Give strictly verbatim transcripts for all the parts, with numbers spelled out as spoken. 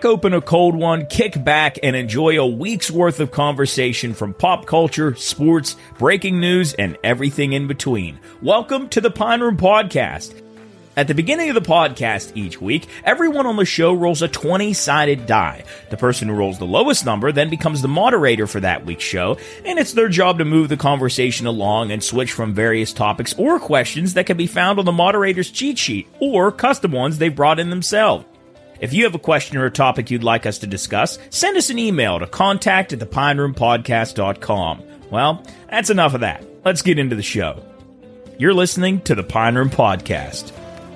open a cold one, kick back, and enjoy a week's worth of conversation from pop culture, sports, breaking news, and everything in between. Welcome to the Pine Room Podcast. At the beginning of the podcast each week, everyone on the show rolls a twenty-sided die. The person who rolls the lowest number then becomes the moderator for that week's show, and it's their job to move the conversation along and switch from various topics or questions that can be found on the moderator's cheat sheet, or custom ones they've brought in themselves. If you have a question or a topic you'd like us to discuss, send us an email to contact at the pine room podcast dot com. Well, that's enough of that. Let's get into the show. You're listening to the Pine Room Podcast.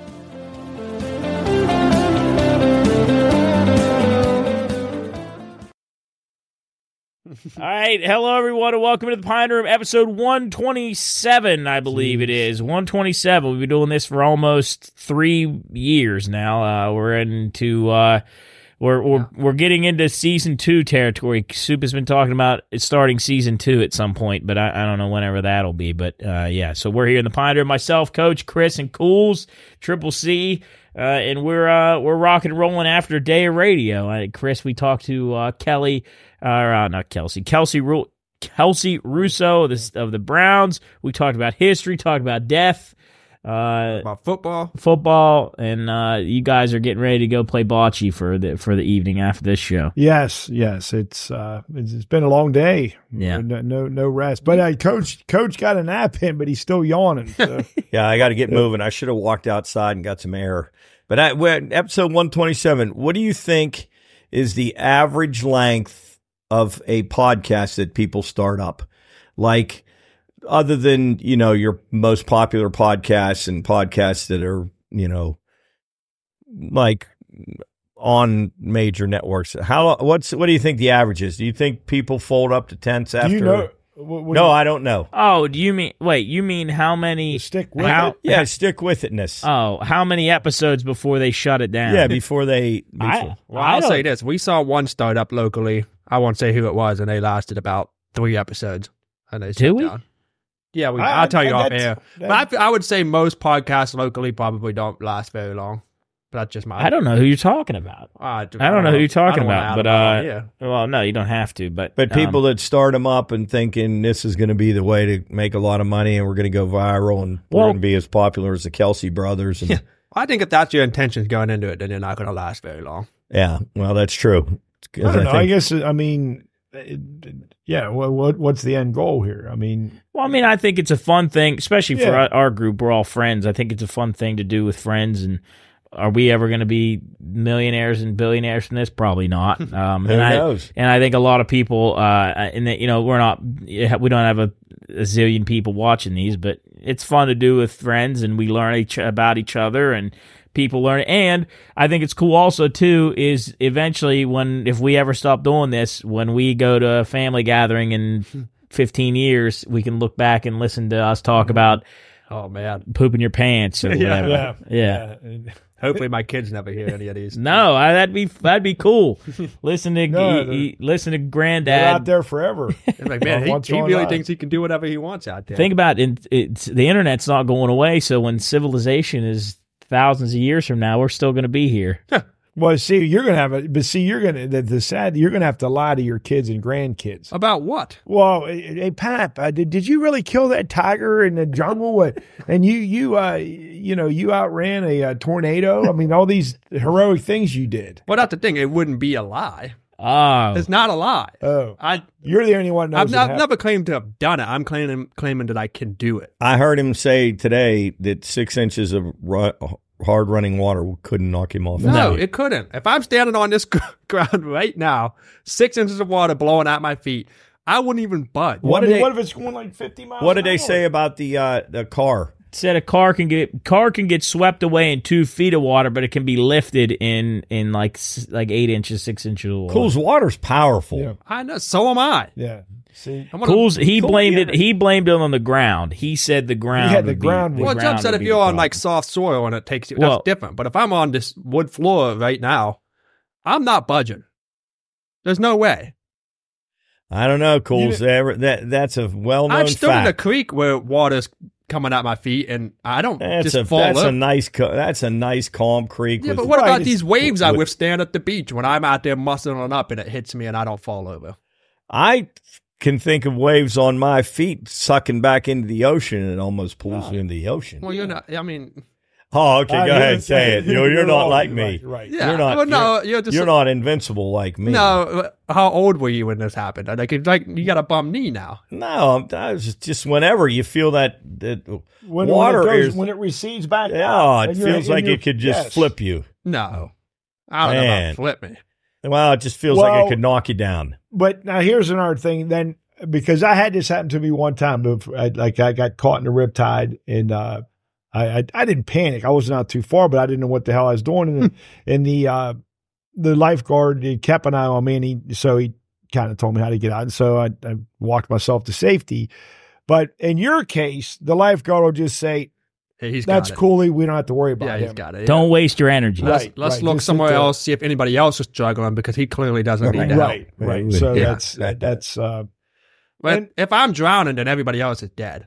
All right, hello everyone, and welcome to the Pine Room, episode one twenty-seven, I believe Jeez. It is. one twenty-seven. We've been doing this for almost three years now. Uh, we're into, uh, we're we're yeah. we're getting into season two territory. Soup has been talking about starting season two at some point, but I, I don't know whenever that'll be. But uh, yeah, so we're here in the Pine Room. Myself, Coach, Chris, and Cools, Triple C. Uh, and we're uh, we're rocking and rolling after a day of radio. Uh, Chris, we talked to uh, Kelly, uh, uh, not Kelsey, Kelsey Ru- Kelsey Russo of the, of the Browns. We talked about history, talked about death, uh, about football, football, and uh, you guys are getting ready to go play bocce for the for the evening after this show. Yes, yes, it's uh, it's, it's been a long day. Yeah, no no, no rest. But uh, coach coach got a nap in, but he's still yawning. So. Yeah, I got to get moving. I should have walked outside and got some air. But I, we're, episode one twenty-seven, what do you think is the average length of a podcast that people start up? Like, other than, you know, your most popular podcasts and podcasts that are, you know, like on major networks. How, what's, what do you think the average is? Do you think people fold up to tenths after? Do you know? What, what no, you, I don't know. Oh, do you mean, wait, you mean how many? Stick with how, it? Yeah, how, stick with itness. Oh, how many episodes before they shut it down? Yeah, before they. Before. I, well, I'll say this. We saw one startup locally. I won't say who it was, and they lasted about three episodes. And they Do we? Down. Yeah, we, I, I'll tell you I, off air. But I, I would say most podcasts locally probably don't last very long. But that's just my. I don't know who you're talking about. I, do, I don't know who you're talking about, but uh, yeah. Well, no, you don't have to. But but people um, that start them up and thinking this is going to be the way to make a lot of money and we're going to go viral and well, we're going to be as popular as the Kelsey brothers. And, yeah. I think if that's your intentions going into it, then you're not going to last very long. Yeah, well, that's true. I don't I know. think, I guess I mean, it, yeah. What, what what's the end goal here? I mean, well, I mean, I think it's a fun thing, especially for yeah. our, our group. We're all friends. I think it's a fun thing to do with friends and. Are we ever going to be millionaires and billionaires from this? Probably not. Um, Who and knows? I, and I think a lot of people, uh, and that, you know, we're not, we don't have a, a zillion people watching these, but it's fun to do with friends, and we learn each about each other, and people learn. And I think it's cool also too is eventually when if we ever stop doing this, when we go to a family gathering in fifteen years, we can look back and listen to us talk about. Oh man, pooping your pants or whatever. yeah, yeah. yeah. Hopefully, my kids never hear any of these. No, I, that'd be that'd be cool. Listen to No, he, he, listen to Granddad They're out there forever. It's like, man, he, What's he going really on? thinks he can do whatever he wants out there. Think about it. It's, the internet's not going away. So when civilization is thousands of years from now, we're still going to be here. Well, see, you're gonna have a, but see, you're gonna the, the sad, you're gonna have to lie to your kids and grandkids. About what? Well, hey, Pap, uh, did did you really kill that tiger in the jungle? And you you uh you know you outran a, uh tornado. I mean, all these heroic things you did. Well, that's the thing. It wouldn't be a lie. Oh, It's not a lie. Oh, I you're the only one that knows. I've, it not, happened. never claimed to have done it. I'm claiming claiming that I can do it. I heard him say today that six inches of ru- hard running water couldn't knock him off. his No, feet. it couldn't. If I'm standing on this ground right now, six inches of water blowing at my feet, I wouldn't even budge. What I did mean, they- what if it's going like fifty miles? What did an they hour? say about the uh, the car? said a car can get car can get swept away in two feet of water, but it can be lifted in in like s- like eight inches, six inches of water. Cool's water's powerful. Yeah. I know. So am I. Yeah. See, I'm gonna- Cool's he Cool, blamed yeah. it. He blamed it on the ground. He said the ground. Yeah, the would be- ground the would- Well, ground Jump said would if be you're the on problem. like soft soil and it takes you, Well- that's different. But if I'm on this wood floor right now, I'm not budging. There's no way. I don't know, Cool's. Ever, that that's a well known I've stood in a fact. creek where water's coming at my feet, and I don't That's just a fall that's over. a nice co- that's a nice calm creek. Yeah, with, but what Right, about it's- these waves I with- withstand at the beach when I'm out there muscling up and it hits me and I don't fall over? I can think of waves on my feet sucking back into the ocean and it almost pulls you into the ocean. Well, you're not. I mean, Oh, okay, I go knew ahead, it. say it. You're, you're not all- like me. Right. right. yeah. You're not. well, no, you're, you're just. you're not invincible like me. No, how old were you when this happened? Like, it's like you got a bum knee now. no. I'm- I was just, just whenever you feel that that When, water when it goes, is. when it recedes back. Yeah, out, it and you're- feels and like you're- it could just yes. flip you. No, I don't know Man. about flip me. Well, it just feels like Well- it could knock you down. But now here's another thing. Then because I had this happen to me one time, but I, like I got caught in the riptide, and uh, I, I I didn't panic. I wasn't out too far, but I didn't know what the hell I was doing. And, and the uh, the lifeguard he kept an eye on me, and he so he kind of told me how to get out. And so I, I walked myself to safety. But in your case, the lifeguard will just say, Hey, he's "That's got it. Cooley. We don't have to worry about Yeah, him." he's got it. Yeah. Don't waste your energy. Right. Let's, let's look Just somewhere sit there. else, see if anybody else is struggling because he clearly doesn't need the help. Right, right. So Yeah. that's that's uh, But And- if I'm drowning, then everybody else is dead.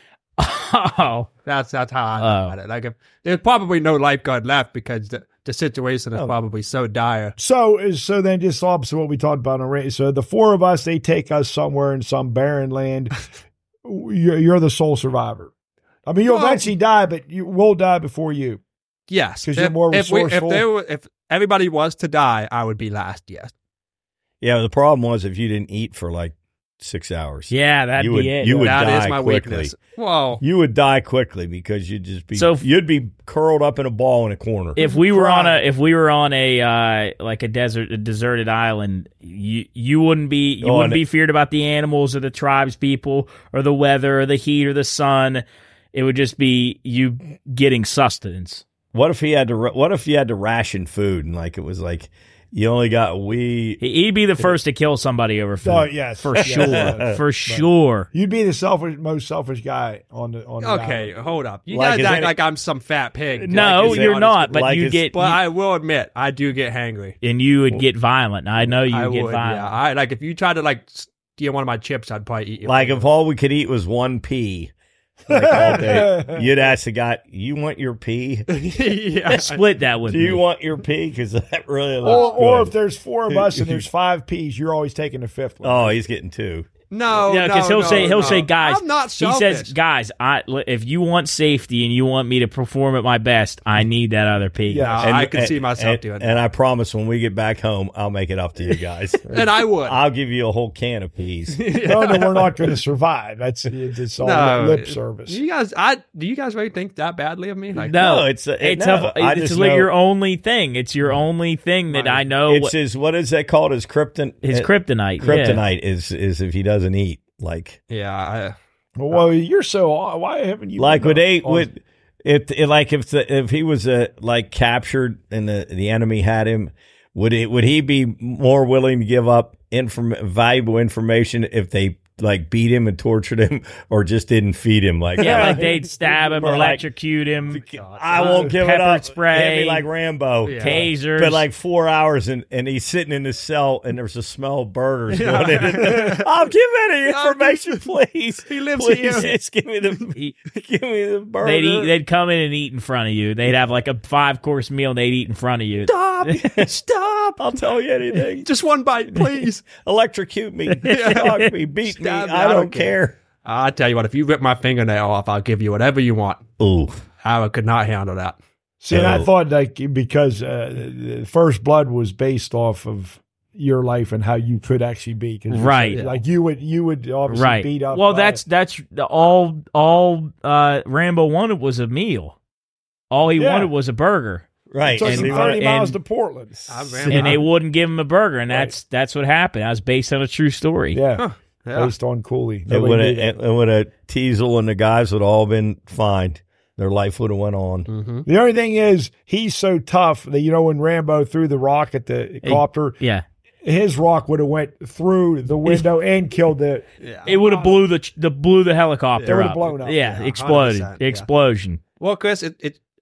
Oh, That's that's how I Oh. know about it. Like, if there's probably no lifeguard left because the, the situation is Oh. probably so dire. So, so then just opposite what we talked about on radio. So the four of us, they take us somewhere in some barren land. you're, you're the sole survivor. I mean, you'll Well- eventually die, but you will die before you. Yes, 'Cause you're If- more if we- resourceful. If, there were, if everybody was to die, I would be last. Yes. Yeah, the problem was if you didn't eat for like six hours. yeah, that'd You be would- it. you would That is die my quickly. weakness. Well, You would die quickly because you'd just be So- you'd be curled up in a ball in a corner. if we were on Cry. a if we were on a uh, like a desert a deserted island, you you wouldn't be you Oh, wouldn't and- be feared about the animals or the tribes people or the weather or the heat or the sun. It would just be you getting sustenance. What if he had to? ra- What if you had to ration food and like it was like you only got wheat? He- He'd be the first to kill somebody over food. Oh, yes. for Yes. sure, Yes. for Right. sure. You'd be the selfish, most selfish guy on the on the okay, island. hold up. You Like, guys is act any- like I'm some fat pig. No, is it you're honest- not. But like you is- get But you- I will admit, I do get hangry. and you would get violent. I know you I would get would. violent. Yeah. I like if you tried to like steal one of my chips, I'd probably eat you. Like if all we could eat was one pea, like all day, you'd ask the guy, "You want your pea? yeah. Split that with Do me. you want your pea? Because that really Or, looks or good." if there's four of us and there's five P's, you're always taking the fifth one. Oh, he's getting two. No, Yeah, no, because he'll no, say he'll no. say, guys. I'm not He selfish. says, guys, I if you want safety and you want me to perform at my best, I need that other pea. Yeah. No, I can see myself and, doing that. And I promise, when we get back home, I'll make it up to you guys. And I would. I'll give you a whole can of peas. No, no, we're not going to survive. That's it's all No. lip service. Do you guys, I do you guys really think that badly of me? Like, No, No, it's a- it's no, a, I it's just like know- your only thing. It's your only thing that Right. I know. It's what- his. What is that called? His krypton. his uh, kryptonite. yeah. Kryptonite is is if he doesn't eat. Like yeah, I, Well, you're so. Why haven't you? like been with on- eight on- with if it, like if the, if he was uh, like captured and the the enemy had him, would it would he be more willing to give up inform valuable information if they like beat him and tortured him or just didn't feed him? Like Yeah, like they'd stab him, Or like- electrocute him, I won't give it pepper up. spray, Hit me like Rambo. Yeah. tasers. But like four hours and, and he's sitting in his cell and there's a smell of burgers going in. I'll give any information, please. He lives please, here. Just give me the He- give me the burger. they'd eat. They'd come in and eat in front of you. They'd have like a five course meal. and They'd eat in front of you. Stop! Stop! I'll tell you anything. just one bite, please. Electrocute me, shock me, beat me. Stab me, I I don't don't care. I tell you what, if you rip my fingernail off, I'll give you whatever you want. Ooh, Howard could not handle that. See, and I So- thought like because uh, the First Blood was based off of your life and how you could actually be, 'cause you Right. said, like you would, you would obviously Right. beat up. Well, uh, that's that's the- all. All uh, Rambo wanted was a meal. All he Yeah. wanted was a burger, right. took and him they thirty were- miles and- to Portland. I ran and they my- wouldn't give him a burger, and that's that's what happened. That was based on a true story. Yeah, yeah. based on Cooley. It Nobody would knew have that. it would have Teasel and the guys would all been fine. Their life would have went on. Mm-hmm. The only thing is, he's so tough that you know when Rambo threw the rock at the copter, Yeah, his rock would have went through the window and killed the. Yeah. it would have blew the the blew the helicopter It would've up. blown up. Yeah, Yeah, exploded. one hundred percent, yeah. Explosion. Well, Chris, it, it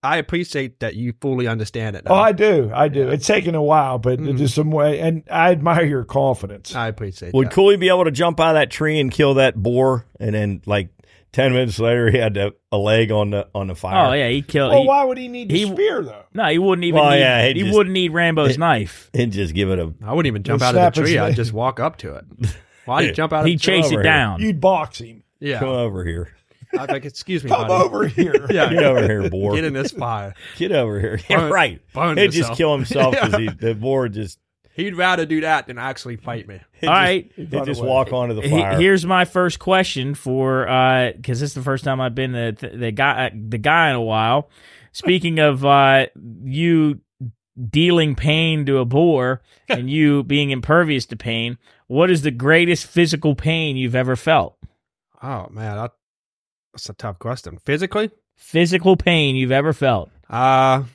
I appreciate that you fully understand it. Oh, now. I do. I do. It's taken a while, but Mhm. there's some way, and I admire your confidence. I appreciate Would that. Cooley be able to jump out of that tree and kill that boar, and then like ten minutes later he had a, a leg on the on the fire? Oh yeah, he killed. Well, he- why would he need the he- spear though? No, he wouldn't even. Well, need, yeah, he he just- wouldn't need Rambo's it- knife. And just give it a. I wouldn't even jump Just out of snap the his tree. leg. I'd just walk up to it. Why do you jump out of He'd the tree? chase over it here. down. You'd box him. Yeah. Come over here. I'd be like, excuse me, Come buddy. over here. Yeah. Get over here, boar. Get in this fire. Get over here. Yeah, Burn- right. burn He'd just yourself. kill himself because he the boar just He'd rather do that than actually fight me. he'd All just, right. he'd Run just away. walk onto the He- fire. Here's my first question for because this is the first time I've been the the guy the guy in a while. Speaking of uh, you dealing pain to a boar and you being impervious to pain, what is the greatest physical pain you've ever felt? Oh, man. That, that's a tough question. Physically? Physical pain you've ever felt? Uh,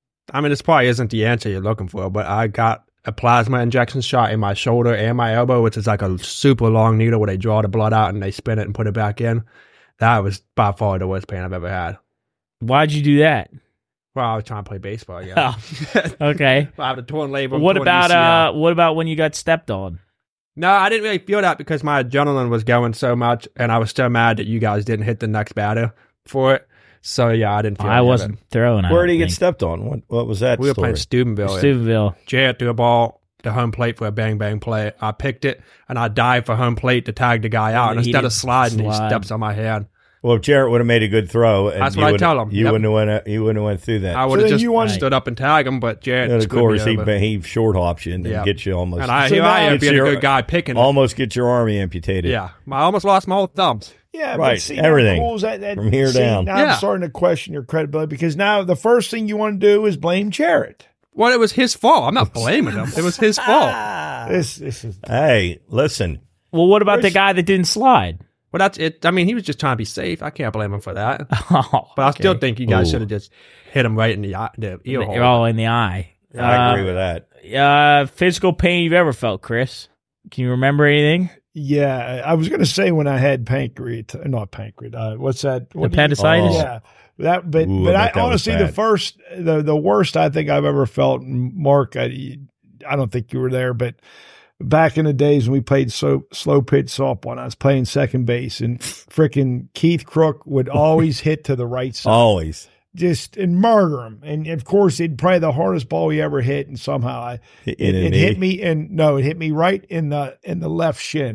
I mean, this probably isn't the answer you're looking for, but I got a plasma injection shot in my shoulder and my elbow, which is like a super long needle where they draw the blood out and they spin it and put it back in. That was by far the worst pain I've ever had. Why'd you do that? Well, I was trying to play baseball again. Oh, okay. I have a torn labrum. What torn about U C L. uh? What about when you got stepped on? No, I didn't really feel that because my adrenaline was going so much, and I was so mad that you guys didn't hit the next batter for it. So yeah, I didn't feel. I any of wasn't it. throwing. I Where don't did he get think. stepped on? What what was that We were story? playing Steubenville. and Steubenville. Jarrett threw a ball to home plate for a bang bang play. I picked it and I dived for home plate to tag the guy out. And He instead of didn't sliding, he slide. steps on my hand. Well, if Jarrett would have made a good throw, and That's you what I would- tell him. You Yep. wouldn't have went. You wouldn't have went through that. I would have then just you won- stood up and tag him, but Jarrett and of screwed course, me he over. he short hops you and Yeah. get you almost And I, So here I now am it's being a your- good guy picking. it. almost get your arm amputated. Yeah, I almost lost my whole thumbs. Yeah, Right, But see, everything. How cool is that, that, From here see, down. Now Yeah. I'm starting to question your credibility because now the first thing you want to do is blame Jarrett. Well, it was his fault. I'm not blaming him. It was his fault. This, this is Hey, listen. Well, what about the Where's- guy that didn't slide? Well, that's it. I mean, he was just trying to be safe. I can't blame him for that. Oh, But I still okay. think you guys Ooh. should have just hit him right in the, eye, the ear hole. You're all in the eye. I agree with that. Uh, physical pain you've ever felt, Chris? Can you remember anything? yeah. I was going to say when I had pancreat, not pancreat. Uh, what's that? What do you- Appendicitis? Oh. Yeah. That, but Ooh, but I I, bet that was honestly, the bad. first, the the worst I think I've ever felt, and Mark, I, I don't think you were there, but back in the days when we played so slow pitch softball, and I was playing second base, and freaking Keith Crook would always hit to the right side, Always. just and murder him. And of course, it'd probably the hardest ball he ever hit, and somehow I In it, a it knee. hit me, and no, it hit me right in the in the left shin.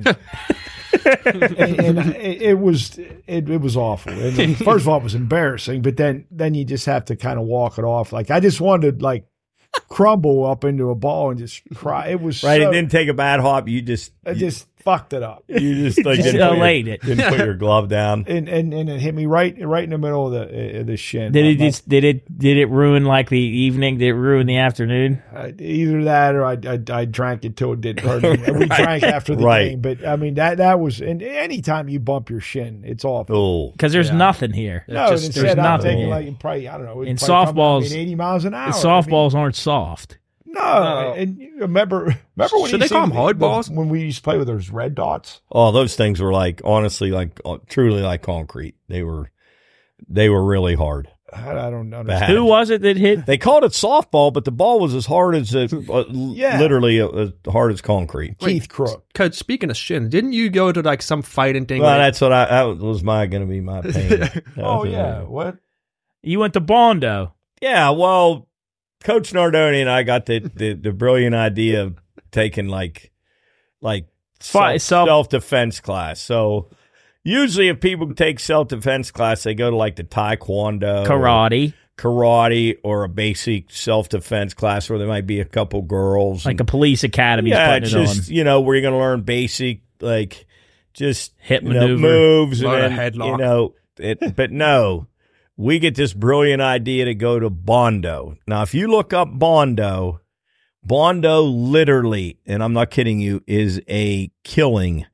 and, and it, it was it, it was awful. And first of all, it was embarrassing, but then then you just have to kind of walk it off. Like I just wanted to like crumble up into a ball and just cry. It was Right. So, It didn't take a bad hop. You just I just fucked it up. you just like Just didn't, put delayed your, it. didn't put your glove down. And, and and it hit me right right in the middle of the uh, the shin. Did it My- just did it did it ruin like the evening? Did it ruin the afternoon? Uh, either that or I, I I drank it till it didn't hurt me. We drank after the Right. game, but I mean that that was. And anytime you bump your shin, it's awful. Oh, Because there's Yeah. nothing here. No, just- and there's instead I'm nothing. taking like probably I don't know. In it'd probably come out softballs- at eighty miles an hour. The I softballs aren't soft. mean, no, and you remember remember when Should you they call see them hard the- balls? when we used to play with those red dots? oh, those things were like honestly, like uh, truly like concrete. They were, they were really hard. I, I don't know. Bad. Who was it that hit? They called it softball, but the ball was as hard as a, uh, Yeah. literally uh, as hard as concrete. Keith Crook. Coach, speaking of shin, didn't you go to like some fighting thing? Well, where- that's what I that was my going to be my pain. That Oh was, yeah, uh, what? You went to Bondo. yeah. Well, Coach Nardoni and I got the, the, the brilliant idea of taking like like Fi- self- self defense class. So usually, if people take self defense class, they go to like the Taekwondo, Karate. karate, or a basic self defense class where there might be a couple girls, Like and- a police academy yeah, putting it's it just on. you know where you're going to learn basic like just Hip you know, maneuver. moves and Learn a then, headlock. you know it. But no, we get this brilliant idea to go to Bondo. Now, if you look up Bondo, Bondo literally, and I'm not kidding you, is a killing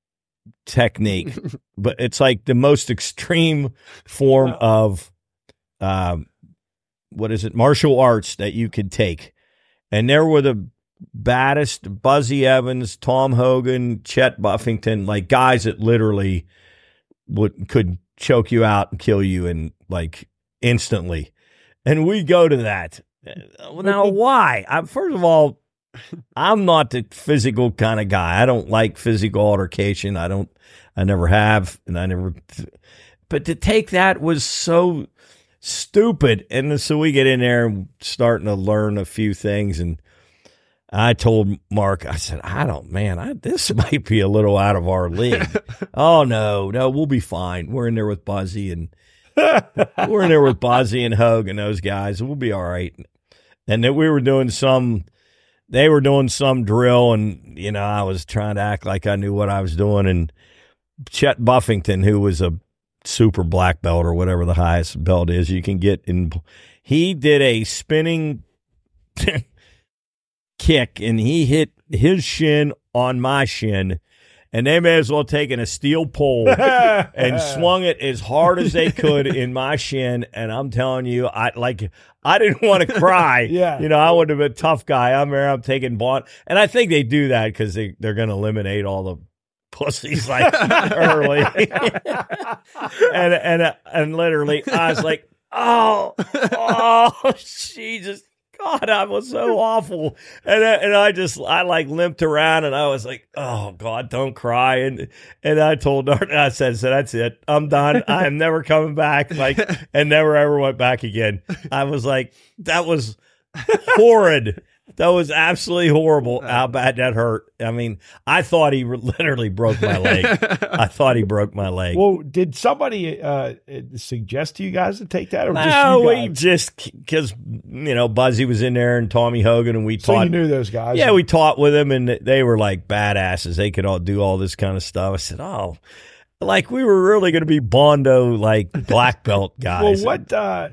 technique, but it's like the most extreme form of um, what is it, martial arts that you could take. And there were the baddest Buzzy Evans, Tom Hogan, Chet Buffington, like guys that literally would could choke you out and kill you in like instantly. and we go to that. Now, why? I, first of all, I'm not the physical kind of guy. I don't like physical altercation. I don't, I never have, and I never, but to take that was so stupid. And so we get in there and starting to learn a few things. And I told Mark, I said, I don't, man, I, this might be a little out of our league. Oh, no, no, we'll be fine. We're in there with Buzzy and we're in there with Buzzy and Hogue and those guys. We'll be all right. And then we were doing some, they were doing some drill, and, you know, I was trying to act like I knew what I was doing. And Chet Buffington, who was a super black belt or whatever the highest belt is you can get in, he did a spinning kick, and he hit his shin on my shin, and they may as well taken a steel pole and swung it as hard as they could in my shin. And I'm telling you, I like I didn't want to cry. Yeah, you know, I would have been a tough guy. I'm there, I'm taking Bond, and I think they do that because they they're going to eliminate all the pussies like early. and and and literally, I was like, oh, oh, Jesus. God, I was so awful. And I, and I just, I like limped around, and I was like, oh, God, don't cry. And and I told Darton, I said, so that's it. I'm done. I am never coming back. Like, and never ever went back again. I was like, that was horrid. That was absolutely horrible how bad that hurt. I mean, I thought he literally broke my leg. I thought he broke my leg. Well, did somebody uh, suggest to you guys to take that? Or no, just you we guys? just, because, you know, Buzzy was in there and Tommy Hogan, and we So taught. you knew those guys? Yeah, we taught with them, and they were like badasses. They could all do all this kind of stuff. I said, oh, like we were really going to be Bondo, like black belt guys. Well, what, uh,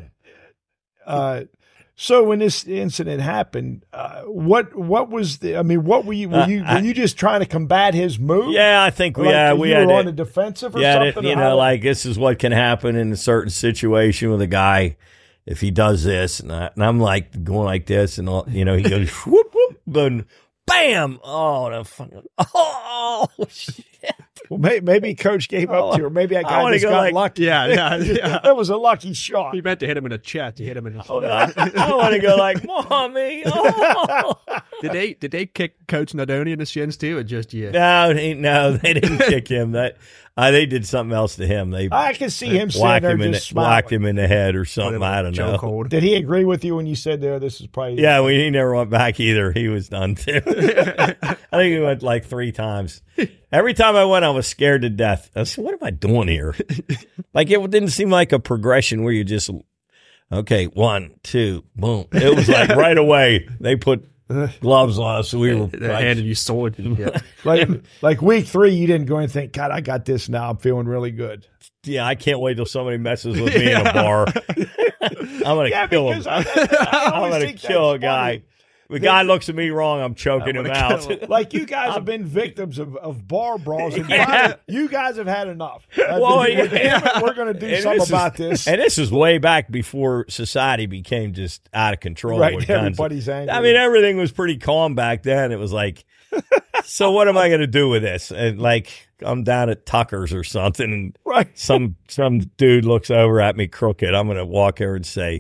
uh, so when this incident happened, uh, what what was the? I mean, what were you? Were you, were you just trying to combat his move? Yeah, I think we like, yeah you we were had on to, the defensive or yeah, something. you or know, how- like this is what can happen in a certain situation with a guy if he does this, and, I, and I'm like going like this, and all, you know, he goes whoop whoop, then bam, oh the fucking oh shit. Well, may, maybe Coach gave up to you, or maybe that I guy wanna just go got like- lucky. Yeah, yeah, yeah. That was a lucky shot. He meant to hit him in the chest. He hit him in the Oh, I, I want to go like, mommy. Oh. Did they did they kick Coach Nadoni in the shins too, or just you? No, they, no, they didn't kick him. That uh, they did something else to him. They I can see him whacked standing there him in just the, whacked smiling. him in the head or something. I don't know. Chokehold. Did he agree with you when you said there? This is probably Yeah, we, he never went back either. He was done too. I think he went like three times. Every time I went, I was scared to death. I said, what am I doing here? Like, it didn't seem like a progression where you just, okay, one, two, boom. It was like right away they put gloves on us. So we were They like, handed you sword. Yeah. like like week three. You didn't go and think, God, I got this now. I'm feeling really good. yeah, I can't wait till somebody messes with me in a bar. I'm going to Yeah, kill him. because I, I I'm always going to think kill a that's guy. funny. The guy looks at me wrong, I'm choking him out. Like you guys have been victims of, of bar brawls, and Yeah. finally, you guys have had enough. Uh, Well, we're, yeah. we're going to do And something this is- about this. And this is way back before society became just out of control. Right, with guns. everybody's angry. I mean, everything was pretty calm back then. It was like, so what am I going to do with this? And like, I'm down at Tucker's or something, and Right. some some dude looks over at me crooked. I'm going to walk over and say,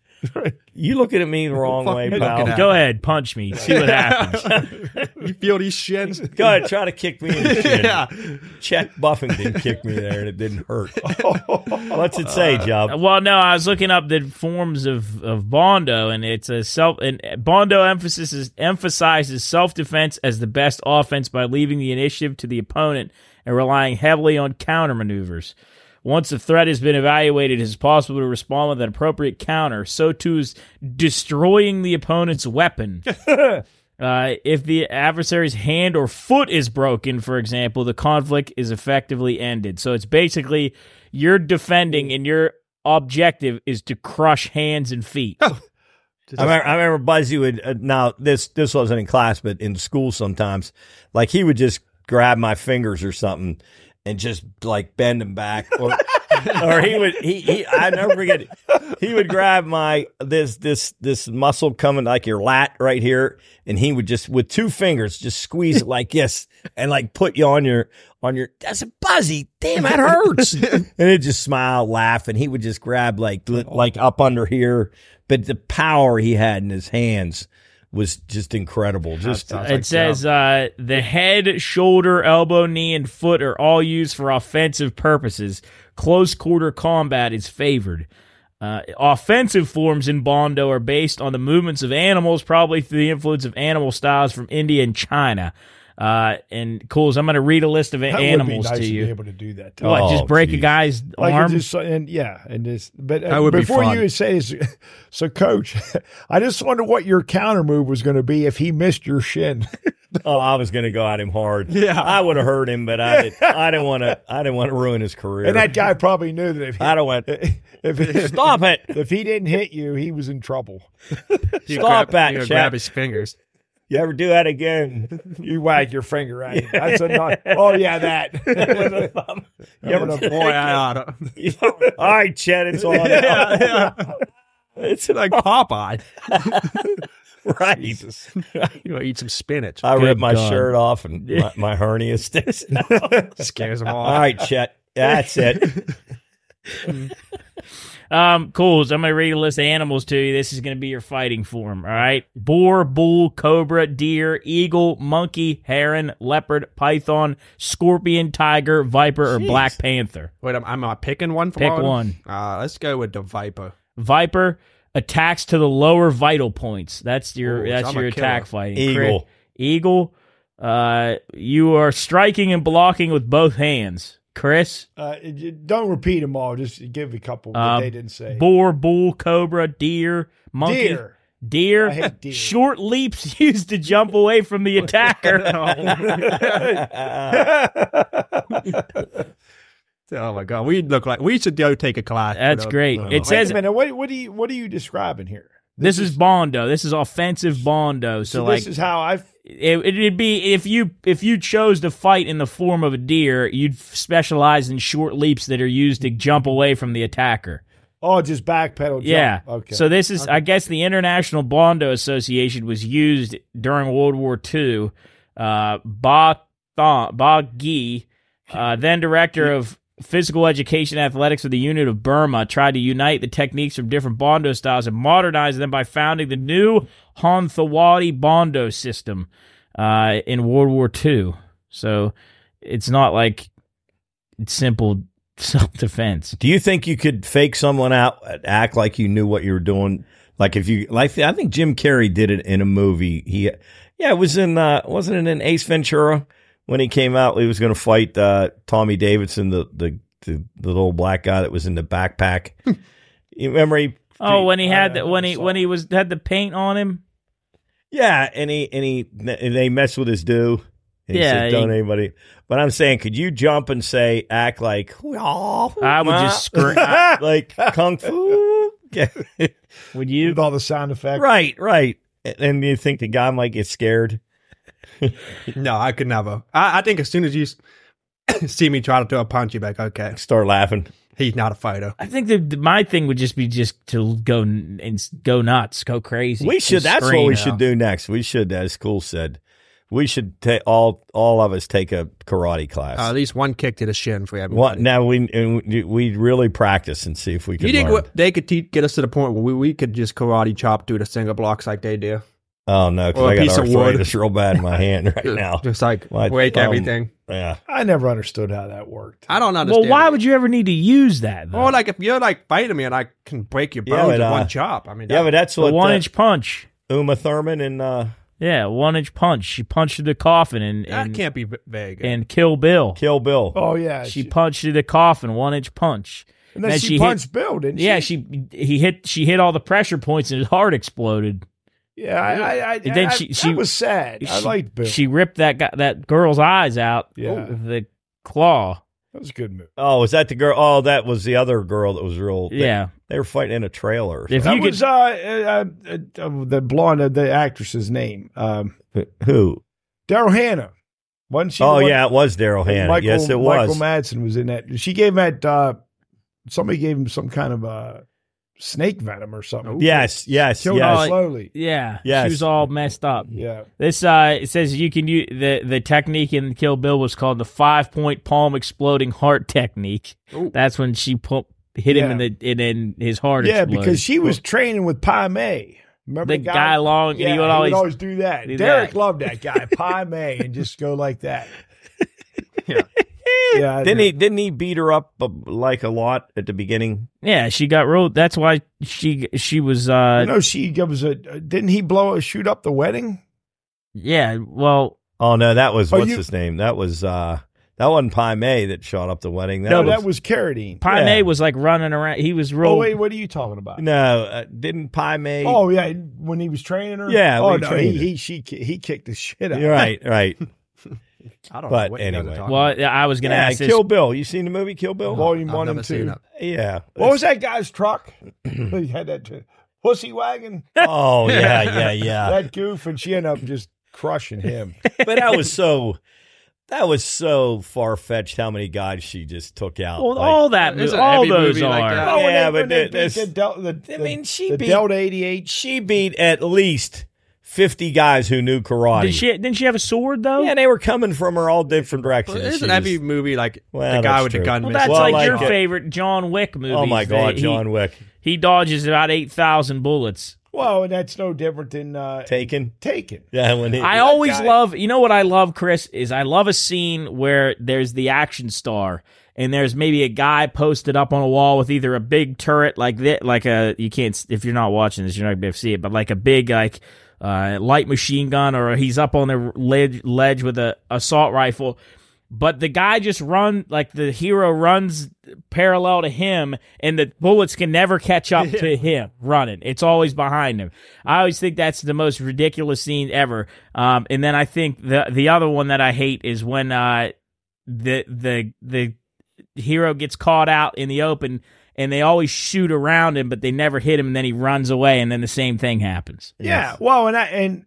"You looking at me the wrong fuck way, you pal? looking at? Go ahead, punch me. See what happens. You feel these shins? Go ahead, try to kick me in the chin." Yeah. Chet Buffington kicked me there, and it didn't hurt. What's it say, Job? Well, no, I was looking up the forms of, of Bondo, and it's a self. And Bondo emphasizes emphasizes self defense as the best offense by leaving the initiative to the opponent and relying heavily on counter maneuvers. Once a threat has been evaluated, it is possible to respond with an appropriate counter. So too is destroying the opponent's weapon. Uh, if the adversary's hand or foot is broken, for example, the conflict is effectively ended. So it's basically you're defending and your objective is to crush hands and feet. I remember, I remember Buzzy would, uh, now this, this wasn't in class, but in school sometimes, like he would just grab my fingers or something and just like bend them back or, or he would he, he I never forget it. He would grab my this this this muscle coming like your lat right here, and he would just with two fingers just squeeze it like this, and like put you on your on your. That's a Buzzy. Damn, that hurts. And he'd just smile, laugh, and he would just grab like like up under here. But the power he had in his hands was just incredible. Just it like says uh, the head, shoulder, elbow, knee, and foot are all used for offensive purposes. Close quarter combat is favored. Uh, offensive forms in Bondo are based on the movements of animals, probably through the influence of animal styles from India and China. Uh, and Cools, I'm going to read a list of That animals would be nice to you. be able to do that. What? Oh, just break a geez. guy's Like arm? just, and yeah, and this. But uh, That would be before fun. you say this, so Coach, I just wonder what your counter move was going to be if he missed your shin. oh, I was going to go at him hard. Yeah. I would have hurt him, but I did, I didn't want to. I didn't want to ruin his career. And that guy probably knew that if he, I don't want. if he, Stop it! if he didn't hit you, he was in trouble. You Stop grab, that, you Shaq. grab his fingers. You ever do that again? You wag your finger at him. That's a not. Oh yeah, that. You ever Boy, Boy, I oughta. All right, Chet, it's on. yeah, yeah. It's Like Popeye. right. You want to eat some spinach. I Good ripped my God. shirt off and my, my hernia sticks out. Scares them all. All right, Chet. That's it. Um, cool. So I'm going to read a list of animals to you. This is going to be your fighting form. All right. Boar, bull, cobra, deer, eagle, monkey, heron, leopard, python, scorpion, tiger, viper, or Jeez. black panther. Wait, I'm, I'm not picking one from Pick all of them? one. Uh, let's go with the Viper. Viper attacks to the lower vital points. That's your Ooh, that's so I'm your a killer. attack fighting. Eagle. Eagle. Uh, you are striking and blocking with both hands. Chris. Uh, you- don't repeat them all. Just give a couple that Uh, they didn't say. Boar, bull, cobra, deer, monkey. Deer. Deer, I hate deer. short leaps used to jump away from the attacker. Oh my god, we look like we should go take a class. That's for the- great. the- It Wait says a minute. What, what do you what are you describing here? this is Bondo. This is offensive Bondo. So, So like this is how I. it, it'd be if you if you chose to fight in the form of a deer, you'd specialize in short leaps that are used to jump away from the attacker. Oh, just backpedal. Jump. Yeah. Okay. So this is, I guess, the International Bondo Association was used during World War Two. Uh, Ba Tha- Ba Gi, uh, then director of physical education and athletics for the unit of Burma, tried to unite the techniques from different Bondo styles and modernize them by founding the new Hanthawadi Bondo system uh, in World War Two. So it's not like it's simple self-defense. Do you think you could fake someone out, act like you knew what you were doing? Like if you, like I think Jim Carrey did it in a movie. He, yeah, it was in, uh, wasn't it in Ace Ventura when he came out? He was going to fight uh, Tommy Davidson, the, the the the little black guy that was in the backpack. You remember he? Oh, when he had I the, when he saw when it. he was had the paint on him. Yeah, and he and he and they messed with his do. And he Yeah, said, don't he- anybody. But I'm saying, could you jump and say, act like, oh, I would just scream. like kung fu? Would you? with all the sound effects. Right, right. And you think the guy might get scared? No, I could never. I, I think as soon as you s- see me try to throw a punch, you're like, okay, Start laughing. he's not a fighter. I think that my thing would just be just to go n- and s- go nuts, go crazy. We should. Just That's what scream. we should do next. We should, as school said, we should take all all of us take a karate class. Uh, at least one kick to the shin for everybody. what now? We and we we really practice and see if we can. You think learn. what, they could te- get us to the point where we, we could just karate chop through the single blocks like they do? Oh no, because Or a I got piece of wood. arthritis real bad in my hand right now. Just like My break thumb. everything. Yeah, I never understood how that worked. I don't Well, understand. why it. would you ever need to use that? Though? Or like if you're like fighting me and I can break your Yeah, bones but, with uh, one chop. I mean, yeah, that- but that's the what one uh, inch punch. Uma Thurman and uh, Yeah, one inch punch. She punched through the coffin and that and, can't be v- vague. and Kill Bill. Kill Bill. Oh yeah, She punched through the coffin, one inch punch. and then then she, she hit- punched Bill, didn't she? Yeah, she he hit she hit all the pressure points and his heart exploded. Yeah, I, I, I, And then I- she- that she- was sad. I she, liked Bill. She ripped that guy, that girl's eyes out Yeah. with the claw. that was a good move. Oh, was that the girl? Oh, that was the other girl that was real. they- Yeah. they, were fighting in a trailer. or If That you was could, uh, uh, uh, uh, the blonde, uh, the actress's name, um, something. Who? Daryl Hannah. Wasn't she? the Oh one- yeah, it was Daryl Hannah. Michael, Yes, it Michael was. Madsen was in that. She gave him that uh, somebody gave him some kind of uh, snake venom or something. Yes, yes, Killed yes. him slowly. Yeah, Yes. she was all messed up. Yeah. This uh, it says you can use the the technique in Kill Bill was called the five point palm exploding heart technique. Ooh. That's when she pu- hit him Yeah. in the and then his heart Yeah, exploded. because she was training with Pai Mei. Remember the guy, long Yeah, and he would always, do that. do Derek that. loved that guy, Pai Mei, and just go like that. Yeah. Yeah, I Didn't know. he? Didn't he beat her up uh, like a lot at the beginning? yeah, she got real. That's why she she was uh You know, she gives a. Didn't he blow shoot up the wedding? yeah. Well, Oh no, that was Oh, what's you- his name? That was uh that wasn't Pai Mei that shot up the wedding. That No, was, that was Carradine. Pai Yeah. Mei was like running around. He was real. Oh wait, what are you talking about? no. Uh, didn't Pai Mei? Oh yeah, when he was training her. Yeah, when Oh he no, trained he her. he she he kicked the shit out. You're right, right. I don't But know what you guys are anyway. talking well, about. I was gonna Yeah, ask this. Kill Bill. You seen the movie Kill Bill? Volume I've one never and seen two. it. Yeah. What was that guy's truck? He had that t- pussy wagon, Oh yeah, yeah, yeah. that goof, and she ended up just crushing him. But that was so. That was so far fetched. How many guys she just took out? Well, like- all that, Isn't all every those movie like are. that? Oh, when Yeah, they- but when they the- beat this- the, Del- the, I the- mean, she the beat- Delta eighty-eight. she beat at least fifty guys who knew karate. Did she? Didn't she have a sword though? Yeah, they were coming from her all different directions. Well, isn't She every was- movie like Well, the guy that's with true. the gun? Well, missing? that's Well, like, like your it. favorite John Wick movie. Oh my God, John Wick. He dodges about eight thousand bullets. Well, and that's no different than uh, Taken. Taken. Yeah, when he, I always guy- love, you know what I love, Chris, is I love a scene where there's the action star and there's maybe a guy posted up on a wall with either a big turret like that, like a, you can't, if you're not watching this, you're not going to be able to see it, but like a big, like, uh, light machine gun, or he's up on the ledge, ledge with a assault rifle. But the guy just run, like the hero runs parallel to him, and the bullets can never catch up to him running. It's always behind him. I always think that's the most ridiculous scene ever. Um, and then I think the the other one that I hate is when uh, the the the hero gets caught out in the open, and they always shoot around him, but they never hit him, and then he runs away, and then the same thing happens. Yeah. Well, and I and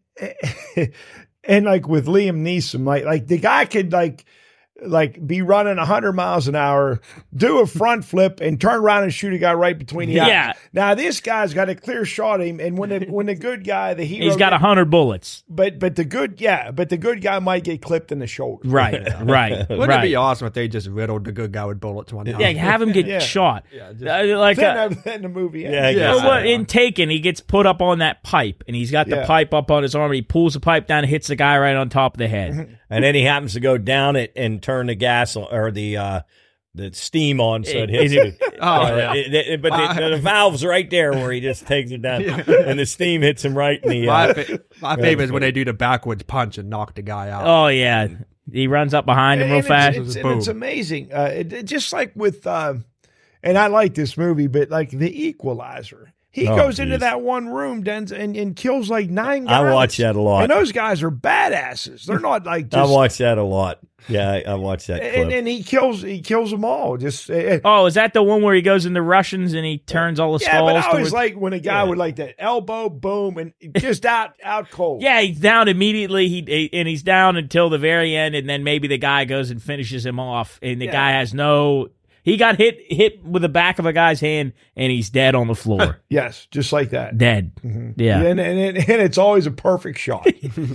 and like with Liam Neeson, like like the guy could like like be running one hundred miles an hour, do a front flip, and turn around and shoot a guy right between the eyes. Yeah. Now this guy's got a clear shot of him, and when the when the good guy, the hero, He's got a hundred bullets. but but the good yeah, but the good guy might get clipped in the shoulder. Right, right, Wouldn't right. it be awesome if they just riddled the good guy with bullets one time? Yeah, have him get Yeah. shot. Yeah, just- Uh, like Then, uh, uh, then the movie. Yeah, ends. I Yeah. guess well, what, so. in Taken, he gets put up on that pipe, and he's got the Yeah. pipe up on his arm, and he pulls the pipe down and hits the guy right on top of the head. and then he happens to go down it and turn the gas on, or the uh, the steam on, so it hits Is it- it. Oh, Uh, yeah. it- it- but the, the valve's right there where he just takes it down, and the steam hits him right in the. My, Uh, fa- my favorite is when they do the backwards punch and knock the guy out. Oh, yeah. He runs up behind him real And fast. It's, it's, and Boom. it's amazing. Uh, it, it- just like with, uh, and I like this movie, but like The Equalizer. He Oh, goes into geez. that one room, Denzel, and, and kills like nine guys. I watch that a lot. And those guys are badasses. They're not like I just. watch that a lot. Yeah, I, I watch that clip. and, and he kills he kills them all. Just uh, Oh, is that the one where he goes in the Russians and he turns all the yeah, skulls? but I always towards- like when a guy Yeah. would like that elbow boom and just out out cold. Yeah, he's down immediately. He he- and he's down until the very end, and then maybe the guy goes and finishes him off, and the Yeah. guy has no. He got hit hit with the back of a guy's hand, and he's dead on the floor. Yes, just like that. Dead. Yeah. And, and, and it's always a perfect shot.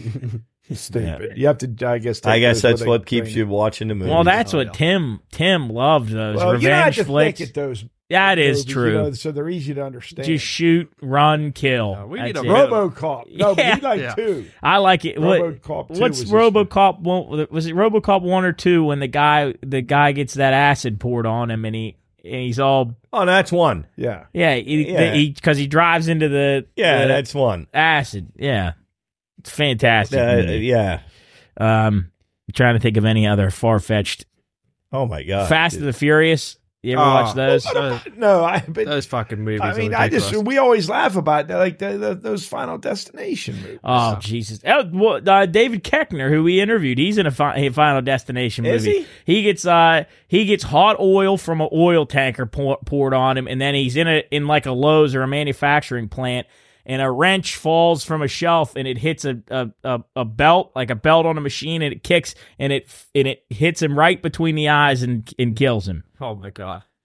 Stupid. You have to, I guess. I take guess those that's where what they keeps train you watching the movie. Well, that's Oh, what yeah. Tim Tim loved those Well, you don't have revenge to flicks. think at those. That is movies, true. You know, so they're easy to understand. Just shoot, run, kill. Yeah, we need That's a it. robo- RoboCop. No, but Yeah. we like Yeah. two. I like it. What, RoboCop two what's was this RoboCop one? Was it RoboCop one or two when the guy the guy gets that acid poured on him and he and he's all Oh, that's one. Yeah. yeah he, Yeah. he because he drives into the Yeah, the that's one. acid. Yeah, it's fantastic. Uh, movie. yeah. Um, I'm trying to think of any other far fetched. Oh my God. Fast and the Furious. You ever Oh. watch those? Those, No, I. But, those fucking movies. I mean, are I just ridiculous. we always laugh about that, like the, the, those Final Destination movies. Oh Jesus! Oh, well, uh, David Koechner, who we interviewed, he's in a, fi- a Final Destination movie. Is he? He gets uh he gets hot oil from an oil tanker pour, poured on him, and then he's in a in like a Lowe's or a manufacturing plant, and a wrench falls from a shelf and it hits a a, a, a belt like a belt on a machine, and it kicks and it and it hits him right between the eyes and and kills him. Oh my god.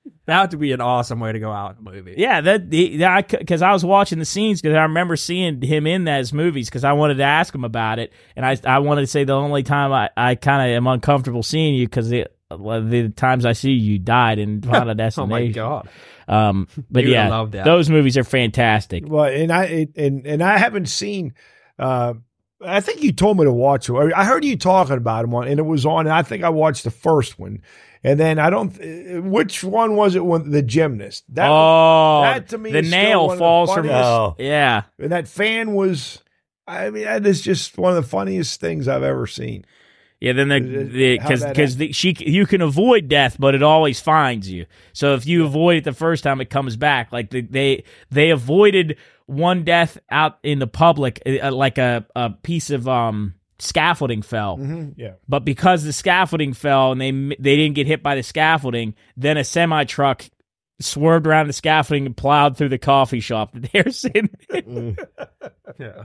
That would be an awesome way to go out in a movie. Yeah, that because I, I was watching the scenes because I remember seeing him in those movies because I wanted to ask him about it, and I I wanted to say the only time I, I kind of am uncomfortable seeing you because the, the times I see you, you died in Final Destination. Oh my god! Um, but You would yeah, love that. those movies are fantastic. Well, and I and and I haven't seen. Uh, I think you told me to watch it. I heard you talking about them, and it was on. And I think I watched the first one, and then I don't. Which one was it? When the gymnast? That, oh, that to me, the is still nail one of the falls from. funniest- Oh. Yeah, And that fan was. I mean, that is just one of the funniest things I've ever seen. yeah. Then the the How because that because the, she you can avoid death, but it always finds you. So if you avoid it the first time, it comes back. Like the, they they avoided one death out in the public, uh, like a a piece of um scaffolding fell. Mm-hmm. Yeah. But because the scaffolding fell and they they didn't get hit by the scaffolding, then a semi truck swerved around the scaffolding and plowed through the coffee shop that they're sitting in. Yeah.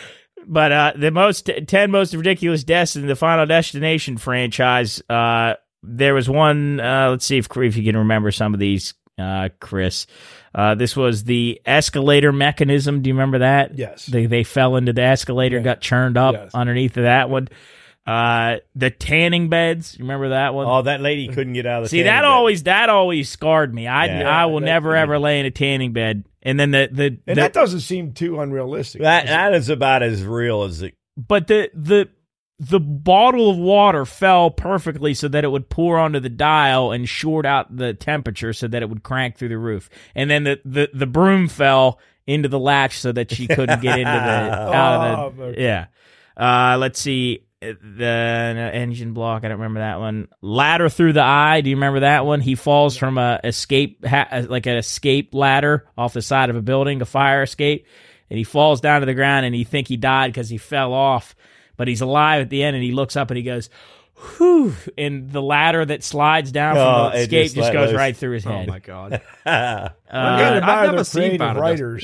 But uh, the most ten most ridiculous deaths in the Final Destination franchise. Uh, there was one. Uh, let's see if if you can remember some of these, uh, Chris. Uh, this was the escalator mechanism. Do you remember that? Yes. They they fell into the escalator, Yeah. got churned up Yes. underneath of that one. Uh, the tanning beds. You remember that one? Oh, that lady couldn't get out of the See, tanning that bed. always that always scarred me. I Yeah. I will That- never ever lay in a tanning bed. And then the the, And the that doesn't seem too unrealistic. That that is about as real as it. but the the the bottle of water fell perfectly so that it would pour onto the dial and short out the temperature so that it would crank through the roof. And then the the, the broom fell into the latch so that she couldn't get into the out of the Oh, okay. yeah. Uh, let's see. The uh, engine block. I don't remember that one. Ladder through the eye. Do you remember that one? He falls from a escape, ha- like an escape ladder off the side of a building, a fire escape, and he falls down to the ground. And he think he died because he fell off, but he's alive at the end. And he looks up and he goes, "Whew!" And the ladder that slides down Oh, from the it escape just just let goes loose. right through his Oh head. my god! How I Uh, gotta I've admire never their seen creative Final writers.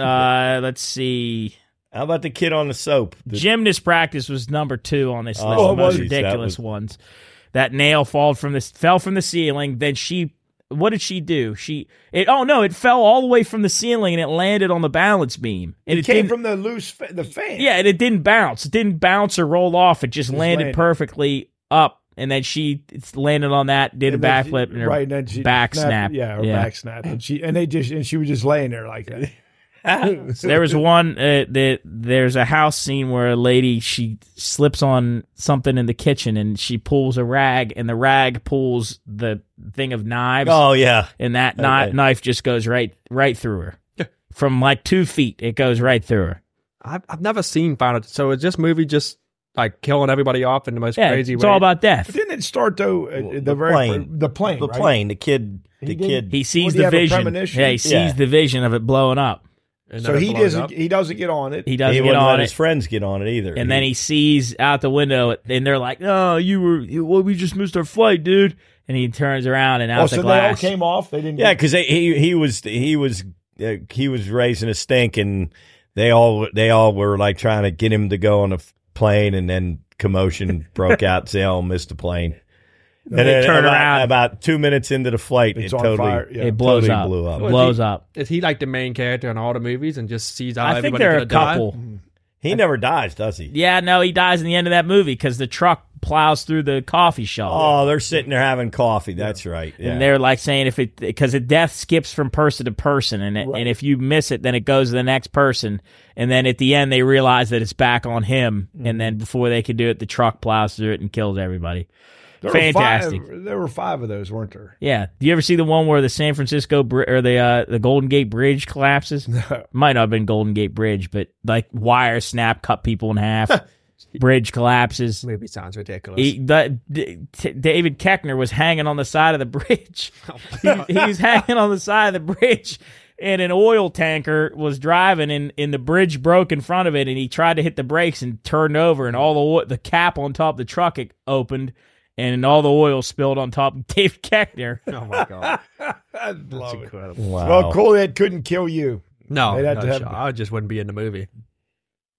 uh, let's see. about the kid on the soap? The- Gymnast practice was number two on this Oh, list of most geez, that ridiculous was- ones. That nail fall from the fell from the ceiling. Then she, what did she do? She, it. Oh no, it fell all the way from the ceiling and it landed on the balance beam. And It it, came didn't, from the loose fa- the fan. yeah, and it didn't bounce. It didn't bounce or roll off. It just, landed, landed. perfectly up. And then she it's landed on that, did And a then she- backflip, and her right, and then she back snapped- snap. Yeah, her Yeah. back snap. And she and they just and she was just laying there like that. So there was one uh, that there's a house scene where a lady she slips on something in the kitchen and she pulls a rag and the rag pulls the thing of knives Oh yeah, and that Okay. kni- knife just goes right right through her from like two feet. It goes right through her. I've I've never seen Final. So is this movie just like killing everybody off in the most Yeah, crazy it's way? all about death. Didn't it start though? Uh, Well, the, the very plane. the plane, the right? plane, the kid, the He didn't- kid. He sees Would he the have a vision. premonition? Yeah, he sees Yeah. the vision of it blowing up. And So then it he blows doesn't. up? He doesn't get on it. He doesn't he get wouldn't on let it. his friends get on it either. And then he sees out the window, and they're like, "Oh, you were, you, well, we just missed our flight, dude." And he turns around and out Oh, the so they all glass. came off. They didn't. yeah, because he he was he was uh, he was raising a stink, and they all they all were like trying to get him to go on a f- plane, and then commotion broke out. So they all missed the plane. And they then turn about, around. about two minutes into the flight, It's it on totally fire. Yeah. It blows totally up. blew up. It blows up. Is he like the main character in all the movies and just sees how I think everybody there are a could die? couple. He never dies, does he? Yeah, no, he dies in the end of that movie because the truck plows through the coffee shop. Oh, they're sitting there having coffee. That's right. Yeah. And they're like saying if it because the death skips from person to person, and it, Right. and if you miss it, then it goes to the next person, and then at the end they realize that it's back on him, and then before they can do it, the truck plows through it and kills everybody. There Fantastic. Were five, there were five of those, weren't there? Yeah. Do you ever see the one where the San Francisco bri- or the uh, the Golden Gate Bridge collapses? Might not have been Golden Gate Bridge, but like wires snap, cut people in half. Bridge collapses. This movie sounds ridiculous. He, the, D- T- David Koechner was hanging on the side of the bridge. he, he was hanging on the side of the bridge, and an oil tanker was driving, and, and the bridge broke in front of it, and he tried to hit the brakes and turned over, and all the oil, the cap on top of the truck it opened, and all the oil spilled on top of David Koechner. Oh my god, I that's love it. incredible. wow. Well, cool. That couldn't kill you. No, They'd have no to have- shot. I just wouldn't be in the movie.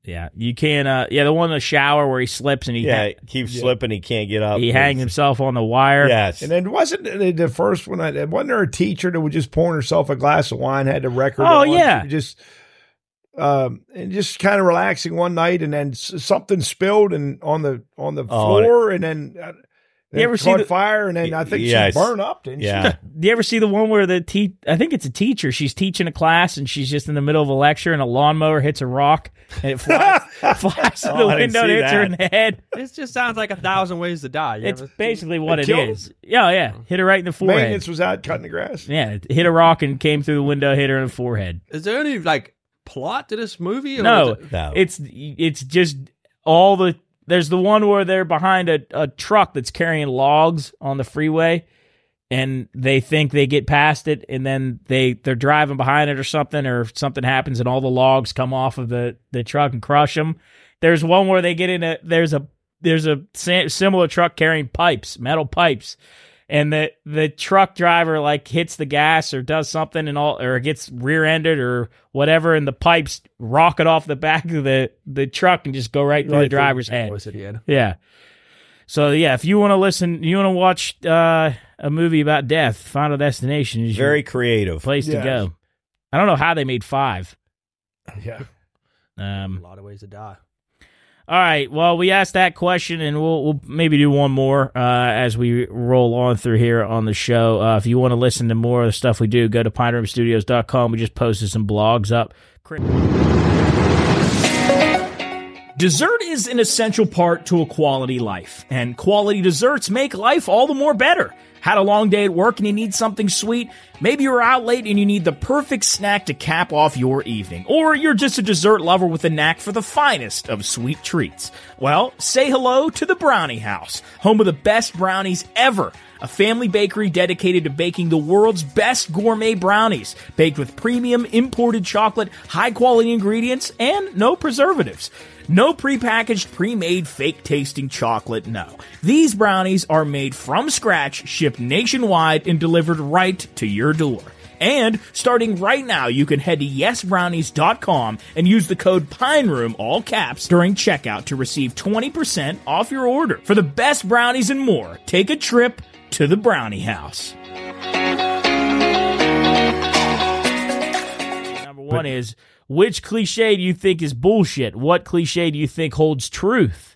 Yeah, you can't. Uh, yeah, the one in the shower where he slips and he Yeah, ha- he keeps slipping. He can't get up. he hangs himself on the wire. Yes. And then wasn't the, the first one? I, wasn't there a teacher that was just pouring herself a glass of wine, had the record? Oh, on, yeah. just um, and just kind of relaxing one night, and then s- something spilled and on the on the Oh, floor, and then. Uh, You ever see caught the- fire, and then I think Yes. she burned up, didn't Yeah. Do you ever see the one where the te- I think it's a teacher. She's teaching a class and she's just in the middle of a lecture and a lawnmower hits a rock and it flies, flies through Oh, the I didn't window and see hits her that. in the head. This just sounds like a thousand ways to die. You It's ever- basically what It it killed is. Yeah, yeah. Hit her right in the she? forehead. Maintenance was out cutting the grass. Yeah, it hit a rock and came through the window, hit her in the forehead. Is there any like plot to this movie? Or No, is it- No. it's it's just all the. There's the one where they're behind a, a truck that's carrying logs on the freeway, and they think they get past it, and then they they're driving behind it or something, or something happens, and all the logs come off of the, the truck and crush them. There's one where they get in a there's a there's a sa- similar truck carrying pipes, metal pipes. And the, the truck driver like hits the gas or does something and all, or gets rear-ended or whatever, and the pipes rocket off the back of the, the truck and just go right through Right the through driver's Of head. course it did. Yeah. So yeah, if you want to listen, you want to watch uh, a movie about death, Final Destination is Very your creative. place to Yes. go. I don't know how they made five. Yeah. A Um, lot of ways to die. All right. Well, we asked that question, and we'll we'll maybe do one more uh, as we roll on through here on the show. Uh, if you want to listen to more of the stuff we do, go to pine room studios dot com. We just posted some blogs up. Dessert is an essential part to a quality life, and quality desserts make life all the more better. Had a long day at work and you need something sweet? Maybe you're out late and you need the perfect snack to cap off your evening. Or you're just a dessert lover with a knack for the finest of sweet treats. Well, say hello to the Brownie House, home of the best brownies ever. A family bakery dedicated to baking the world's best gourmet brownies, baked with premium imported chocolate, high-quality ingredients, and no preservatives. No prepackaged, pre-made, fake-tasting chocolate, no. These brownies are made from scratch, shipped nationwide, and delivered right to your door. And starting right now, you can head to yes brownies dot com and use the code PINEROOM, all caps, during checkout to receive twenty percent off your order. For the best brownies and more, take a trip to the Brownie House. Number one is, which cliche do you think is bullshit? What cliche do you think holds truth?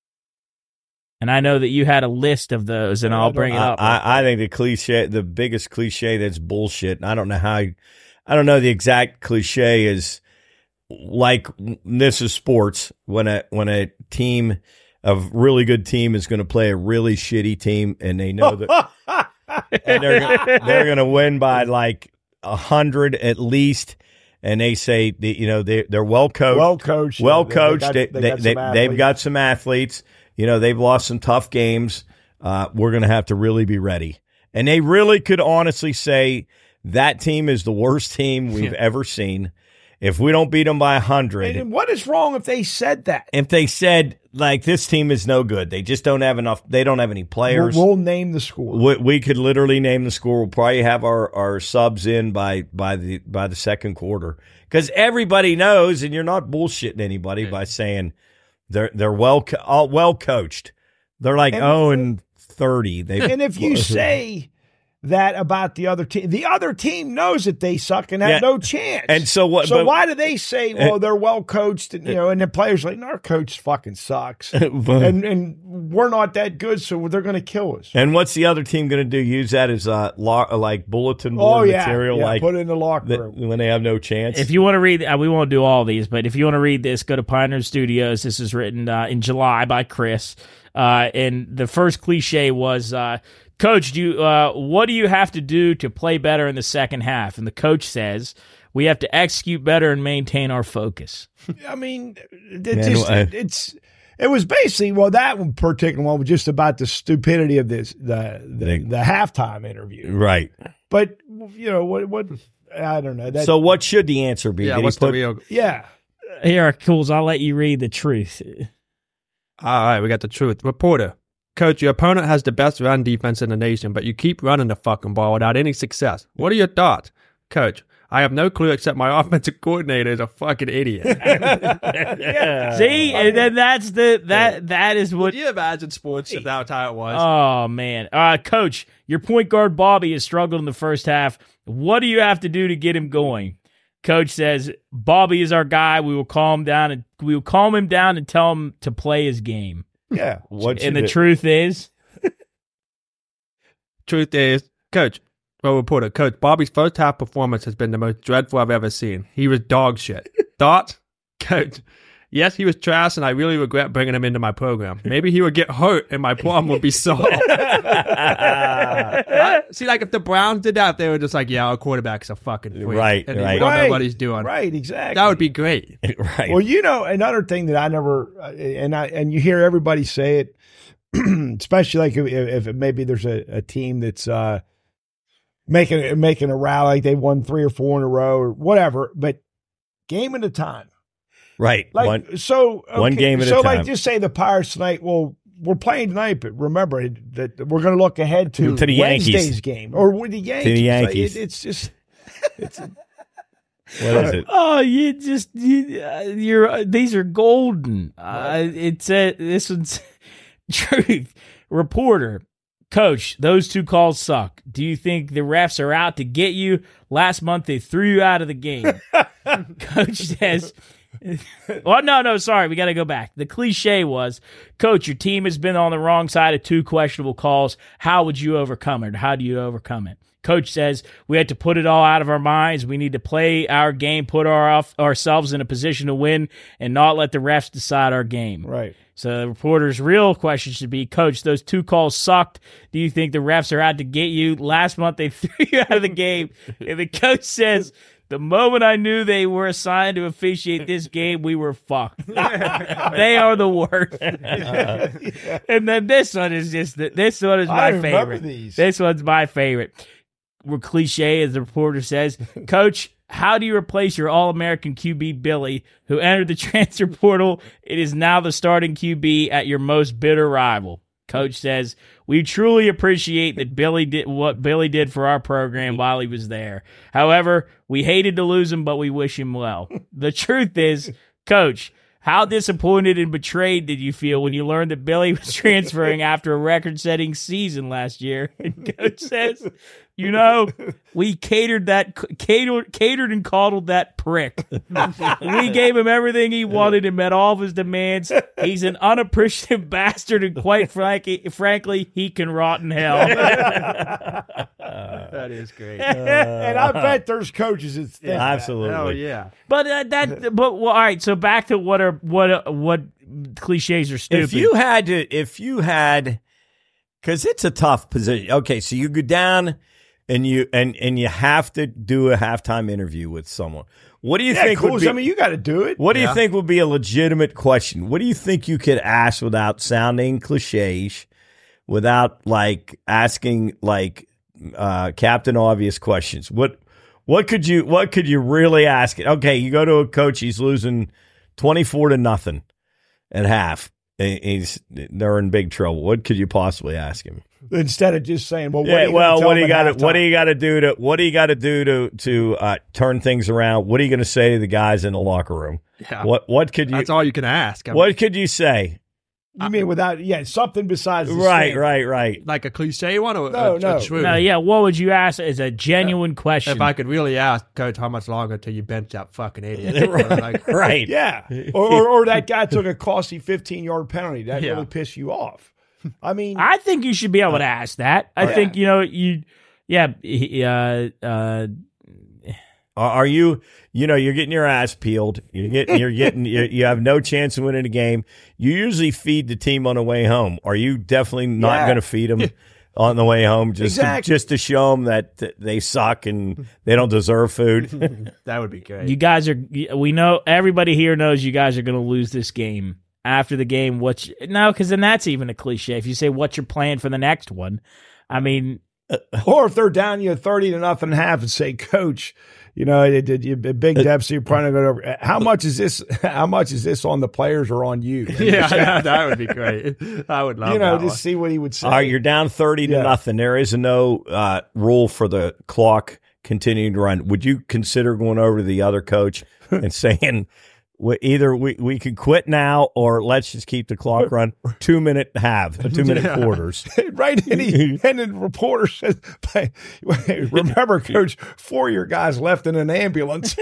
And I know that you had a list of those, and Yeah, I'll I bring it I, up. I, I think the cliche, the biggest cliche that's bullshit, and I don't know how, I don't know the exact cliche is like, this is sports, when a, when a team, a really good team is going to play a really shitty team, and they know that and they're, gonna- they're going to win by like a hundred at least. And they say, the, you know, they, they're well coached, Well coached. well They- coached. They, They, they, they, got some they, have athletes. got some athletes. You know, they've lost some tough games. Uh, we're going to have to really be ready. And they really could honestly say that team is the worst team we've ever seen. If we don't beat them by a hundred, And what is wrong if they said that? if they said like this team is no good, they just don't have enough. They don't have any players. We'll, we'll name the score. We, we could literally name the score. We'll probably have our, our subs in by by the by the second quarter because everybody knows, and you're not bullshitting anybody by saying they're they're well co- all well coached. They're like And- oh and thirty. They And if you say that about the other team, the other team knows that they suck and have Yeah. no chance. and so what? So but- why do they say, well, they're well coached, and you know, and the players are like, no, our coach fucking sucks, but- and and we're not that good, so they're going to kill us. and what's the other team going to do? Use that as uh, lo- like bulletin board Oh yeah, material, yeah, like put it in the locker that- room. when they have no chance. If you want to read, uh, we won't do all these, but if you want to read this, go to Pioneer Studios. This is written uh, in July by Chris. Uh, and the first cliche was, uh, Coach, do you, uh, what do you have to do to play better in the second half? And the coach says, we have to execute better and maintain our focus. I mean, it Man, just, I- it's it was basically well that one particular one was just about the stupidity of this the the, They- the halftime interview. right. But you know what? What I don't know. That, So what should the answer be? Yeah, Did he what's put- the real? yeah, Here, Cools, I'll let you read the truth. All right, we got the truth. Reporter, Coach, your opponent has the best run defense in the nation, but you keep running the fucking ball without any success. What are your thoughts? Coach, I have no clue except my offensive coordinator is a fucking idiot. yeah. See, and then that's the that that is what. Would you imagine sports if that's how it was? Oh man, uh, Coach, your point guard Bobby has struggled in the first half. What do you have to do to get him going? Coach says Bobby is our guy. We will calm him down and we will calm him down and tell him to play his game. Yeah. What And the you- truth is, Truth is, Coach, well, reporter, Coach, Bobby's first half performance has been the most dreadful I've ever seen. He was dog shit. Thoughts? Coach, yes, he was trash, and I really regret bringing him into my program. Maybe he would get hurt, and my problem would be solved. I- see, like, if the Browns did that, they were just like, yeah, our quarterback's a fucking freak. Right, and right. we don't know Right. what he's doing. Right, exactly. That would be great. right. Well, you know, another thing that I never, uh, and I and you hear everybody say it, especially like if, if it, maybe there's a, a team that's uh, making making a rally, like they won three or four in a row or whatever, but game at a time. right. Like One, so, okay, one game at a so time. like just say the Pirates tonight. Well, we're playing tonight, but remember that we're going to look ahead to, To the Wednesday's Yankees. game or with the Yankees. Yankees. Like, it, it's just what is it? oh, you just you, uh, you're uh, these are golden. Uh, it's uh, this one's truth. Reporter, Coach, those two calls suck. Do you think the refs are out to get you? Last month they threw you out of the game. Coach says. Oh, no, no, sorry. We got to go back. The cliche was, Coach, your team has been on the wrong side of two questionable calls. How would you overcome it? How do you overcome it? Coach says, we had to put it all out of our minds. We need to play our game, put our ourselves in a position to win, and not let the refs decide our game. right. So the reporter's real question should be, Coach, those two calls sucked. Do you think the refs are out to get you? Last month they threw you out of the game. And the coach says, the moment I knew they were assigned to officiate this game, we were fucked. They are the worst. And then this one is just, this one is I my remember favorite. these. This one's my favorite. We're cliche, as the reporter says. Coach, how do you replace your All-American Q B Billy, who entered the transfer portal? It is now the starting Q B at your most bitter rival. Coach says, we truly appreciate that Billy did what Billy did for our program while he was there. However, we hated to lose him, but we wish him well. The truth is, Coach, how disappointed and betrayed did you feel when you learned that Billy was transferring after a record-setting season last year? And Coach says, you know, we catered that catered, catered and coddled that prick. We gave him everything he wanted and met all of his demands. He's an unappreciative bastard, and quite frankly, frankly, he can rot in hell. That is great. and I bet there's coaches that think that. Absolutely. Oh, yeah. But uh, that, but well, all right. So back to what are what uh, what cliches are stupid. If you had to, if you had, because it's a tough position. Okay, so you go down and you and and you have to do a halftime interview with someone. What do you Yeah, think cool. would be? I mean, you got to do it. What do Yeah. you think would be a legitimate question? What do you think you could ask without sounding cliches, without like asking like uh, Captain Obvious questions? What what could you what could you really ask? Okay, you go to a coach, he's losing twenty-four to nothing at half. and He's they're in big trouble. What could you possibly ask him? Instead of just saying, "Well, what Yeah, do you well, tell what do you them got at to what do halftime? you got to do to what do you got to do to to uh, turn things around? What are you going to say to the guys in the locker room? Yeah. What what could you That's all you can ask. I mean, what could you say? You mean without, yeah, something besides the Right, standard. right, right. like a cliche one or No, a, no. a true? no, yeah, what would you ask as a genuine question? If I could really ask, Coach, how much longer till you bench that fucking idiot? Like, Right. Yeah, or, or or that guy took a costly fifteen yard penalty. That Yeah. really pissed you off. I mean, I think you should be able to ask that. I Yeah. think you know you, yeah, he- uh, uh, Are are you you know you're getting your ass peeled. You're getting you're getting you, you have no chance of winning a game. You usually feed the team on the way home. Are you definitely not Yeah. going to feed them on the way home just Exactly. to, just to show them that th- they suck and they don't deserve food? that would be great. you guys are. We know everybody here knows you guys are going to lose this game. After the game, what's no? Because then that's even a cliche. If you say what's your plan for the next one, I mean, or if they're down you thirty to nothing half and say, Coach, you know, it did you a big deficit. You're probably going over. How much is this? How much is this on the players or on you? yeah, that, that would be great. I would love you know, that just one. see what he would say. All right, you're down thirty to Yeah. nothing. There is no uh, rule for the clock continuing to run, would you consider going over to the other coach and saying, we, either we, we could quit now or let's just keep the clock run two minute half, two minute Yeah. quarters. Right, and, he, and the reporter says, "Remember, Coach, four of your guys left in an ambulance."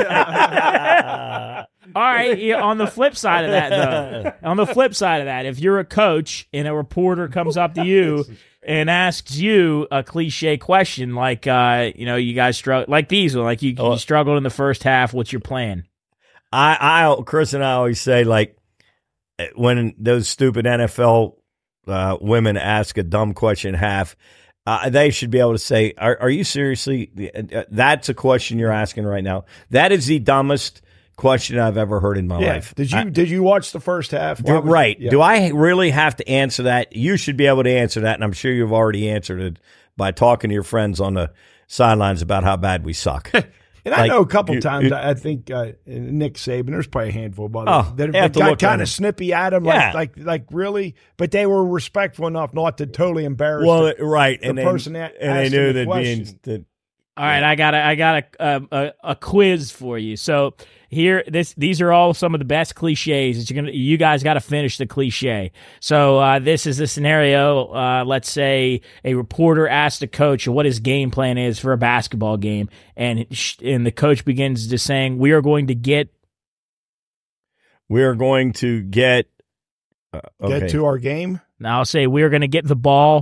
All right. Yeah, on the flip side of that, though, on the flip side of that, if you're a coach and a reporter comes up to you and asks you a cliche question like, uh, you know, you guys struggle like these, like you, you struggled in the first half. What's your plan? I, I, Chris and I always say, like, when those stupid N F L uh, women ask a dumb question half, uh, they should be able to say, are, are you seriously? Uh, that's a question you're asking right now. That is the dumbest question I've ever heard in my Yeah. life. Did you I, did you watch the first half? do, Why was- right. yeah. Do I really have to answer that? You should be able to answer that, and I'm sure you've already answered it by talking to your friends on the sidelines about how bad we suck. And I Like, know a couple you- times, you- I think uh, Nick Saban, there's probably a handful of Oh, others that, you that have to got look at kind him. of snippy at him, Yeah. like, like, like really, but they were respectful enough not to totally embarrass Well, the, right, the and they, person that and they asked knew him the that being question. that. All right, I got a, I got a, a a a quiz for you. So here, this these are all some of the best cliches. That you're gonna, you guys got to finish the cliche. So uh, this is the scenario. Uh, let's say a reporter asks the coach what his game plan is for a basketball game, and sh- and the coach begins to saying, "We are going to get." We are going to get uh, okay. Get to our game. Now I'll say we are going to get the ball.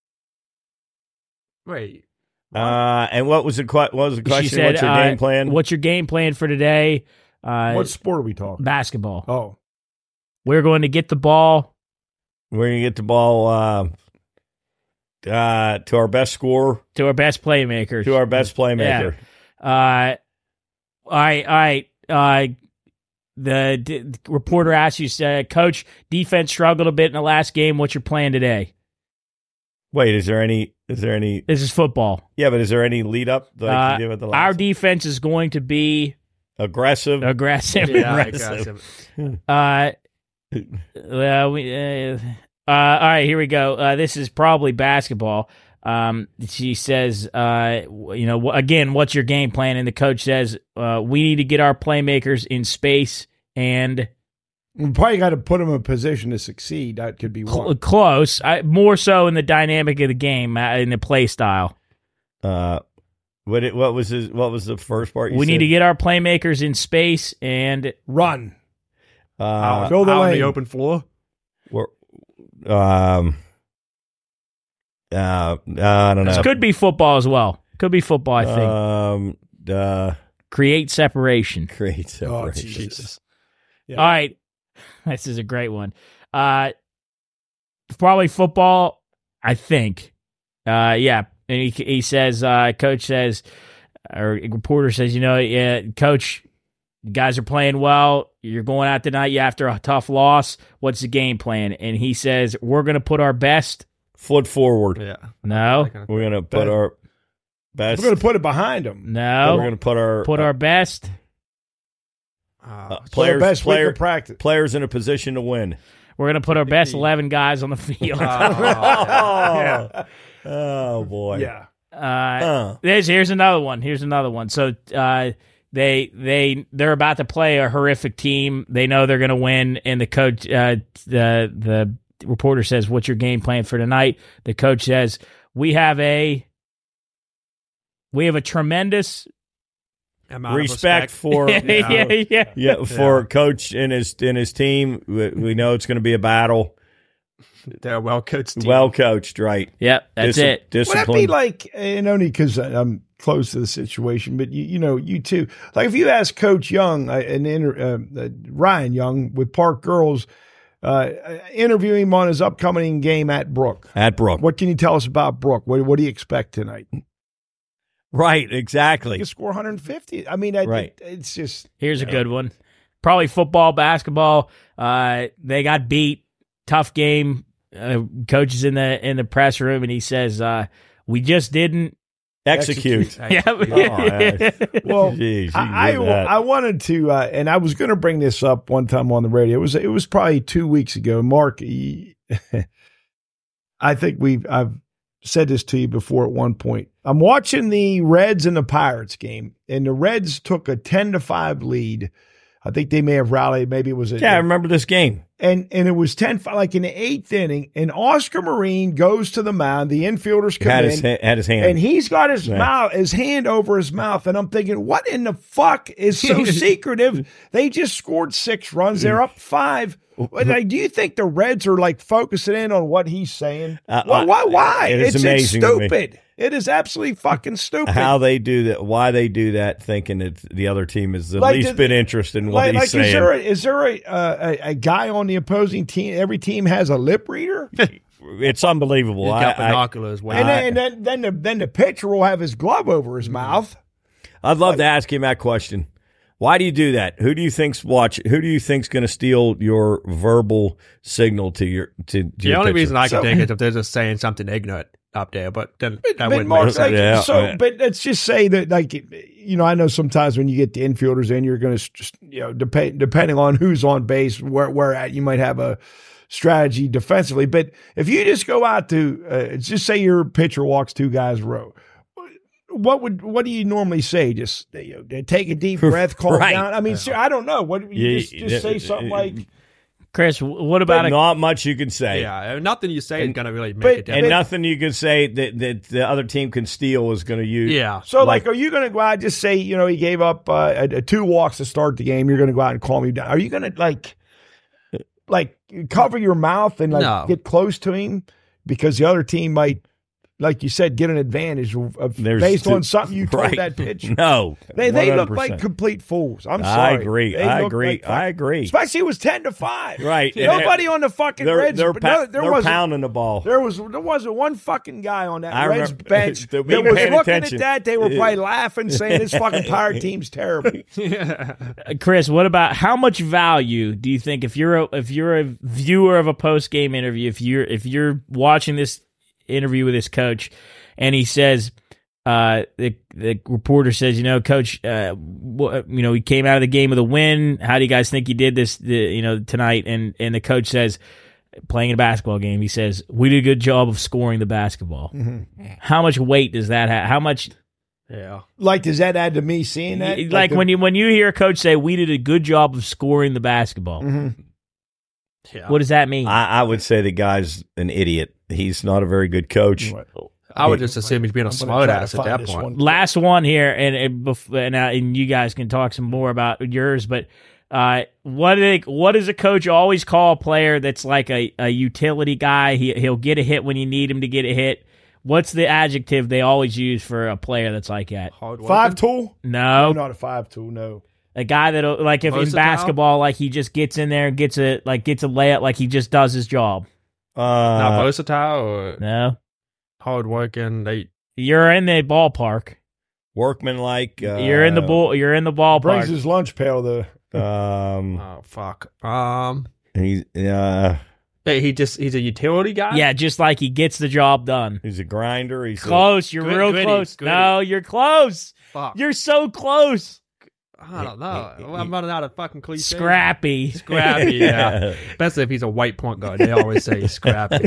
Wait. Uh, and what was the que- what was the She question? said, What's your uh, game plan? What's your game plan for today? Uh, What sport are we talking? basketball? Oh, We're going to get the ball. We're gonna get the ball uh, uh, to our best scorer, To our best playmakers. to our best playmaker. Uh, all right, all right. Uh, the d- reporter asked you, said, "Coach, defense struggled a bit in the last game. What's your plan today?" Wait, is there any? Is there any? This is football. Yeah, but is there any lead up that I Uh, can give at the our last? defense is going to be aggressive? aggressive. Yeah, Aggressive. aggressive. Uh, well, we, uh, uh, all right, here we go. Uh, this is probably basketball. Um, she says, uh, you know, wh- again, what's your game plan? And the coach says, uh, we need to get our playmakers in space and we probably got to put them in a position to succeed. That could be cl- one. close, I, more so in the dynamic of the game, uh, in the play style. Uh, what? It, what was his? What was the first part? You We need said? to get our playmakers in space and Run. Uh, Fill the Out on lane. the open floor. we're, um. Uh, I don't know. this could be football as well. Could be football, I think. Um. Uh. Create separation. Create Oh, separation. Jesus. Yeah. All right. This is a great one. Uh, probably football, I think. Uh, yeah. And he, he says, uh, coach says, or reporter says, you know, yeah, coach, you guys are playing well. You're going out tonight after a tough loss. What's the game plan? And he says, we're going to put our best. Foot forward. Yeah. No, We're gonna put Best. our best. We're going to put it behind them. no, We're gonna put our put our best. Uh, uh, Players, players best player, week of practice. players in a position to win. We're going to put our best eleven guys on the field. Oh, oh boy. Yeah. Uh, Huh. There's here's another one. Here's another one. So uh, they they they're about to play a horrific team. They know they're going to win, and the coach, uh, the the reporter says, "What's your game plan for tonight?" The coach says, "We have a we have a tremendous amount of Respect for yeah, yeah, yeah. yeah for Yeah. coach and his and his team. We, we know it's going to be a battle. They're a well coached team. Well coached, right? Yep, that's Disci- it. Would that Discipline. be like, and only because I'm close to the situation, but you, you know, you too. Like if you ask Coach Young, uh, an inter, uh, uh, Ryan Young with Park Girls, uh, interview him on his upcoming game at Brook. At Brook. What can you tell us about Brook? What, what do you expect tonight? Right, You exactly. can score one hundred fifty. I mean, I, Right. it, it's just Here's a good one. Probably football, basketball. Uh, they got beat. Tough game. Uh, coach is in the in the press room, and he says, uh, "We just didn't." Execute. Yeah. Oh, yeah. well. Jeez, you can I, do that. I I wanted to, uh, and I was going to bring this up one time on the radio. It was it was probably two weeks ago. Mark, he, I think we've I've said this to you before at one point. I'm watching the Reds and the Pirates game, and the Reds took a ten to five lead. I think they may have rallied. Maybe it was a. Yeah, I remember this game. And and it was ten, like in the eighth inning, and Oscar Marine goes to the mound. The infielders come Had in. his, had his hand. And he's got his Yeah. mouth, his hand over his mouth. And I'm thinking, what in the fuck is so secretive? They just scored six runs. They're up five. Like, do you think the Reds are like focusing in on what he's saying? Uh, why? Why? why? it is it's, amazing it's to me. stupid. It is absolutely fucking stupid. How they do that, why they do that, thinking that the other team has at Like, least the- been interested in what like, he's like saying. is there a, is there a, uh, a a guy on the opposing team? Every team has a lip reader, It's unbelievable. He's I, got I, binoculars. Wow. and, then, and then then the then the pitcher will have his glove over his mouth. I'd love to ask him that question. Why do you do that? Who do you think's watch? Who do you think's going to steal your verbal signal to your to? to the your only pitcher? reason I can So- think is if they're just saying something ignorant up there, but then that But wouldn't Mark, make sense. like, Yeah, so, yeah. but let's just say that, like, you know, I know sometimes when you get the infielders in, you're going to just, you know, depend depending on who's on base, where where at, you might have a strategy defensively. But if you just go out to, uh, just say your pitcher walks two guys in a row, what would what do you normally say? Just you know, take a deep breath, calm Right. down. I mean, sir, I don't know. What you Yeah, just, just say something like. Chris, w- what about But a not much you can say. Yeah, nothing you say is going to really make but- a And difference. nothing you can say that, that the other team can steal is going to use. Yeah. So, like, are you going to go out and just say, you know, he gave up uh, a, a two walks to start the game? You're going to go out and calm him down. Are you going to like, like, cover your mouth and like No. get close to him because the other team might, like you said, get an advantage of, of There's based two- on something you told right. that pitch? No, They they look one hundred percent. like complete fools. I'm I sorry. agree. They I look agree. like- I agree. Especially it was ten to five. Right. And Nobody on the fucking They're Reds. they're, but pa- no, there they're wasn't- pounding the ball. There was there wasn't one fucking guy on that I Reds remember- bench the- that we was paid looking attention. at that. They were probably laughing, saying this fucking Pirate team's terrible. Chris, what about how much value do you think if you're a, if you're a viewer of a post game interview, if you're if you're watching this interview with this coach, and he says, uh, the the reporter says, you know, coach, uh, wh- you know, he came out of the game with a win. How do you guys think he did this, the, you know, tonight? And and the coach says, playing a basketball game, he says, we did a good job of scoring the basketball. Mm-hmm. How much weight does that have? How much? yeah. Like, does that add to me seeing that? Like, the- when you when you hear a coach say we did a good job of scoring the basketball, Mhm. Yeah. what does that mean? I, I would say the guy's an idiot. He's not a very good coach. I would just assume he's being a I'm gonna smart try to ass at find that this point. one. Last one here, and and, bef- and, uh, and you guys can talk some more about yours. But uh, what do they, what does a coach always call a player that's like a, a utility guy? He he'll get a hit when you need him to get a hit. What's the adjective they always use for a player that's like that? Hard working. Five tool? No, No, not a five tool. No. a guy that like if in Versatile? basketball, like he just gets in there and gets a like gets a layup, like he just does his job. Not Uh, versatile or No, hard working. They you're in the ballpark. workman like. Uh, You're in the bull. You're in the ballpark. Brings his lunch pail to. Um, oh fuck. Um. he's uh, Hey, he just he's a utility guy. Yeah, just like he gets the job done. he's a grinder. He's a- Close. You're Grit- real gritty, close. gritty. No, you're close. Fuck. You're so close. I don't know. I'm running out of fucking cliches. Scrappy. Scrappy. Yeah. Especially if he's a white point guard. They always say he's scrappy.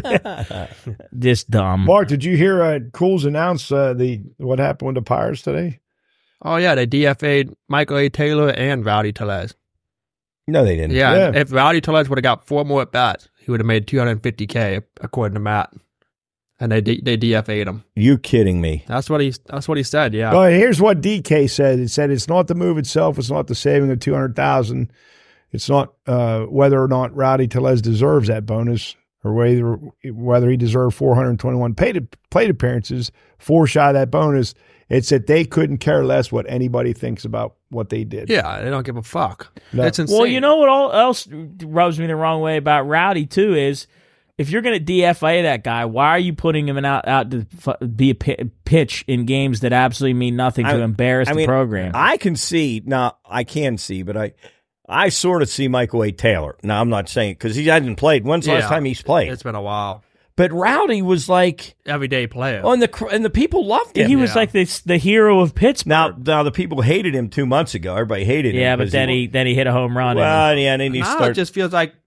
This dumb. Mark, did you hear uh, Cools announce uh, the what happened with the Pirates today? Oh yeah, they D F A'd Michael A. Taylor and Rowdy Tellez. no, they didn't. Yeah, Yeah. if Rowdy Tellez would have got four more at bats, he would have made two hundred fifty K according to Matt. And they D- they D F A'd him. You kidding me? That's what he that's what he said. Yeah. Well, here's what D K said. It said it's not the move itself. It's not the saving of two hundred thousand. It's not uh, whether or not Rowdy Tellez deserves that bonus or whether whether he deserved four hundred twenty-one paid, plate appearances, four shy of that bonus. It's that they couldn't care less what anybody thinks about what they did. Yeah, they don't give a fuck. No. That's insane. Well, you know what all else rubs me the wrong way about Rowdy too is if you're going to D F A that guy, why are you putting him in out out to f- be a pi- pitch in games that absolutely mean nothing to I- embarrass I the mean, program? I can see now. I can see, but I, I sort of see Michael A. Taylor. Now I'm not saying because he hasn't played. When's the Yeah. last time he's played? It's been a while. But Rowdy was like, Everyday player. oh, and the cr- and the people loved him. he was Yeah. like this the hero of Pittsburgh. now, now the people hated him two months ago. Everybody hated him. yeah, but because then he then he hit a home run. and- well, yeah, and then he now started. it just feels like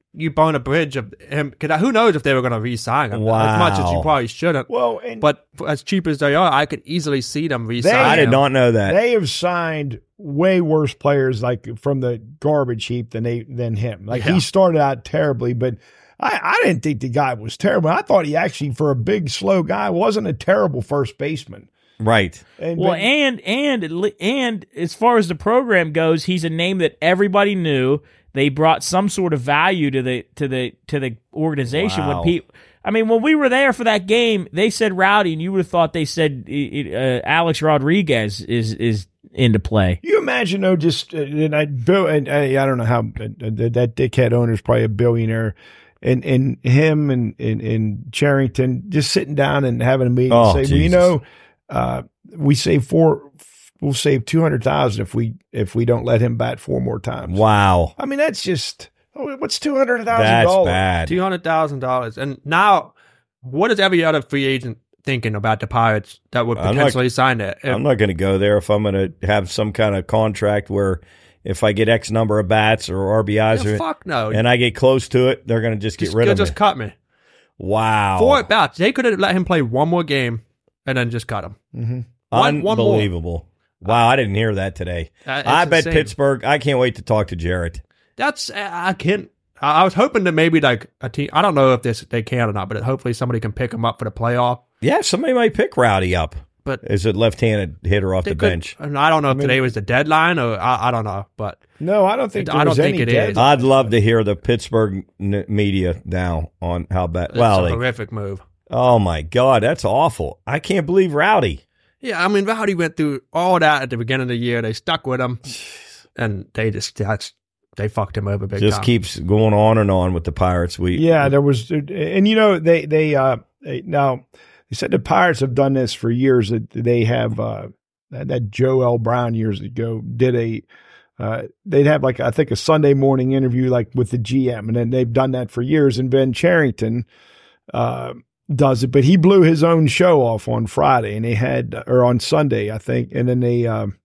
you burn a bridge of him. Because who knows if they were going to re-sign him? Wow. As much as you probably shouldn't. Well, and But as cheap as they are, I could easily see them re-sign They- I did him. not know that. they have signed way worse players like from the garbage heap than they than him. Like Yeah. he started out terribly, but I, I didn't think the guy was terrible. I thought he actually, for a big, slow guy, wasn't a terrible first baseman. Right. And, Well, but- and and and as far as the program goes, he's a name that everybody knew. They brought some sort of value to the to the to the organization. Wow. When people, I mean, when we were there for that game, they said Rowdy, and you would have thought they said uh, Alex Rodriguez is is into play. you imagine though, just uh, and I Bill and uh, I don't know how uh, that dickhead owner is probably a billionaire, and and him and and, and Charrington just sitting down and having a meeting Oh, and say, well, you Jesus. know, uh, we save four, we'll save two hundred thousand if we if we don't let him bat four more times. Wow. I mean, that's just oh, what's two hundred thousand That's dollars? bad. two hundred thousand dollars. And now, what is every other free agent thinking about the Pirates that would I'm not- potentially sign it? If- I'm not going to go there if I'm going to have some kind of contract where if I get X number of bats or R B Is Yeah, or, fuck no. and I get close to it, they're going to just get just, rid of just me. cut me. Wow. Four at bats. They could have let him play one more game and then just cut him. Mm-hmm. One- one more. Unbelievable. Wow, I didn't hear that today. Uh, it's I bet insane. Pittsburgh, I can't wait to talk to Jarrett. That's I can't. I I was hoping that maybe like a team. I don't know if this they can or not, but hopefully somebody can pick him up for the playoff. Yeah, somebody might pick Rowdy up But as a left-handed hitter off they the could- bench. And I don't know if mean- today was the deadline or I, I don't know, but No, I don't think I there don't was think any it is. deadline. I'd love to hear the Pittsburgh n- media now on how bad. it's Well, a they, horrific move. oh my God, that's awful. I can't believe Rowdy. Yeah, I mean, Rowdy went through all that at the beginning of the year. They stuck with him, and they just that's they fucked him over big Just time. keeps going on and on with the Pirates. We Yeah, there was, and you know they they uh they, now they said the Pirates have done this for years. That they have uh that, that Joe L. Brown years ago did a uh they'd have like I think a Sunday morning interview like with the G M, and then they've done that for years. And Ben Charrington uh does it, but he blew his own show off on Friday, and they had or on Sunday I think, and then they um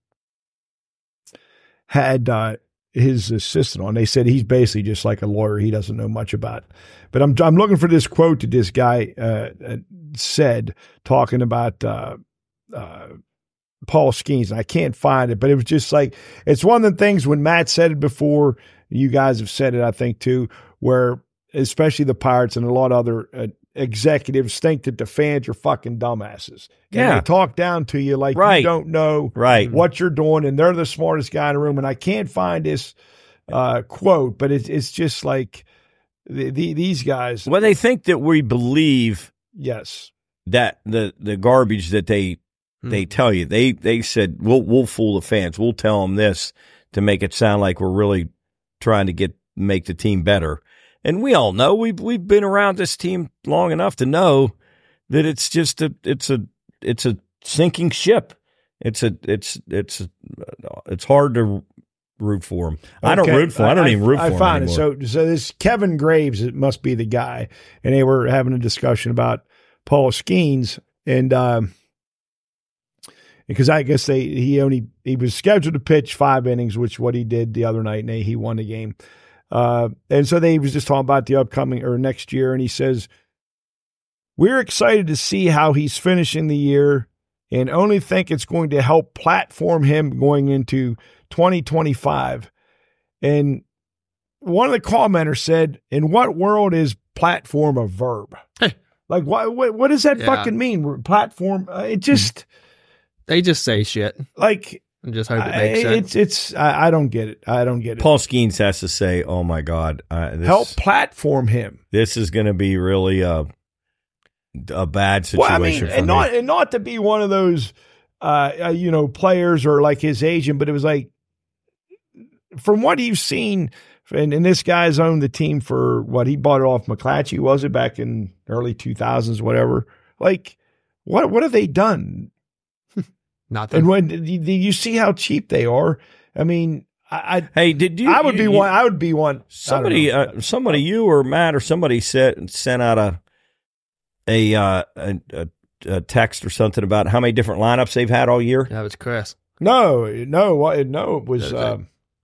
had uh his assistant on. They said he's basically just like a lawyer. He doesn't know much about. But I'm I'm looking for this quote that this guy uh, uh, said talking about uh, uh, Paul Skeens. And I can't find it, but it was just like it's one of the things when Matt said it before. You guys have said it, I think, too, where especially the Pirates and a lot of other uh, executives think that the fans are fucking dumbasses. And Yeah. they talk down to you like Right. you don't know Right. what you're doing, and they're the smartest guy in the room. And I can't find this uh, quote, but it's it's just like the, the, these guys. well, they think that we believe Yes, that the the garbage that they Hmm. they tell you. They they said we'll we'll fool the fans. We'll tell them this to make it sound like we're really trying to get make the team better. And we all know we've we've been around this team long enough to know that it's just a it's a it's a sinking ship. It's a it's it's a, it's hard to root for them. I don't Okay. root for. 'em. I don't even root I for found them it. anymore. So so this Kevin Graves, it must be the guy, and they were having a discussion about Paul Skeens, and um, because I guess they he only he was scheduled to pitch five innings, which what he did the other night, and they, he won the game. Uh, and so they was just talking about the upcoming or next year, and he says, "We're excited to see how he's finishing the year, and only think it's going to help platform him going into twenty twenty-five." And one of the commenters said, "In what world is platform a verb? Hey. Like, what, what? What does that Yeah. fucking mean? Platform? Uh, it just They just say shit like and just hope it I, makes sense. it's it's. I, I don't get it. I don't get it. Paul Skeens has to say, "Oh my God, uh, this, Help platform him." this is going to be really a a bad situation Well, I mean, for and me." not and not to be one of those, uh, uh, you know, players or like his agent, but it was like, from what you've seen, and, and this guy's owned the team for what he bought it off McClatchy, was it back in early two thousands, whatever? Like, what what have they done? Nothing. And when do you see how cheap they are? I mean, I hey, did you? I, I would you- be you- one. I would be one. I don't Somebody, know. uh, somebody, you or Matt or somebody said sent out a a, uh, a a a text or something about how many different lineups they've had all year. That was Chris. no, no, what- no. It was. That's it. Um,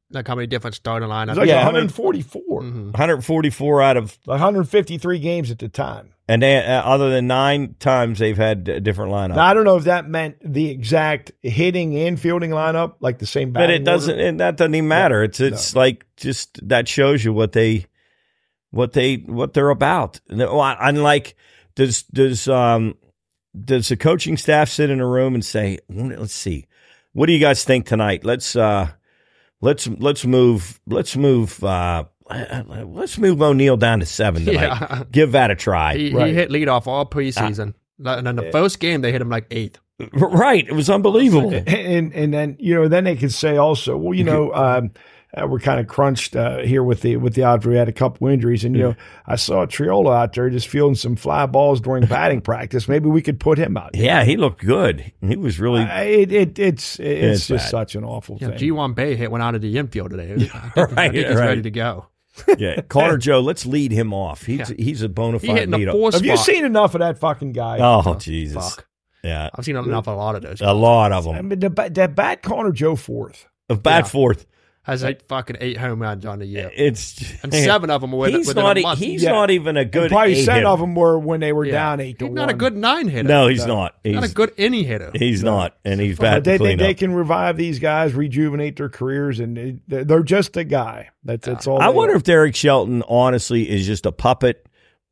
Like how many different starting lineups? It's like Yeah, one forty-four. Mhm. one forty-four out of, one hundred fifty-three games at the time. and they, uh, other than nine times they've had a different lineup. Now, I don't know if that meant the exact hitting and fielding lineup, like the same but batting it doesn't. order. It, that doesn't even matter. It's it's like just that shows you what they, what they, what they're about. And like, does does um does the coaching staff sit in a room and say, let's see, what do you guys think tonight? Let's uh. Let's let's move let's move uh, let's move O'Neill down to seven tonight. Yeah. Give that a try. He, Right. he hit leadoff all preseason. and then the first game, they hit him like eighth. Right, it was unbelievable. and and then you know then they could say also, well, you know, um, uh, we're kind of crunched uh, here with the with the odds. We had a couple injuries, and you know, I saw Triola out there just fielding some fly balls during batting practice. Maybe we could put him out. Yeah, he looked good. He was really. Uh, it, it it's it's, It's just bad. such an awful Yeah, thing. G one Bay hit went out of the infield today. I think, Right, I think he's right. ready to go. Yeah, Connor Joe. Let's lead him off. He's Yeah. he's a bona He fide hit in the leader. four Have spot. you seen enough of that fucking guy? Oh Jesus! Fuck. Yeah, I've seen enough of a lot of those. a lot of I them. mean, the, ba- that bat Connor Joe fourth. Of bad Yeah. fourth. Has like fucking eight home runs on the year. It's And seven of them were He's within not. a e- month. He's Yeah. not even a good. And probably eight seven hitter. of them were when they were Yeah. down eight to He's one. not a good nine hitter. No, he's not. He's not a good inning hitter. He's not, and he's But bad they, to they, clean they up. can revive these guys, rejuvenate their careers, and they- they're they're just a guy. That's that's all. I they wonder are. if Derek Shelton honestly is just a puppet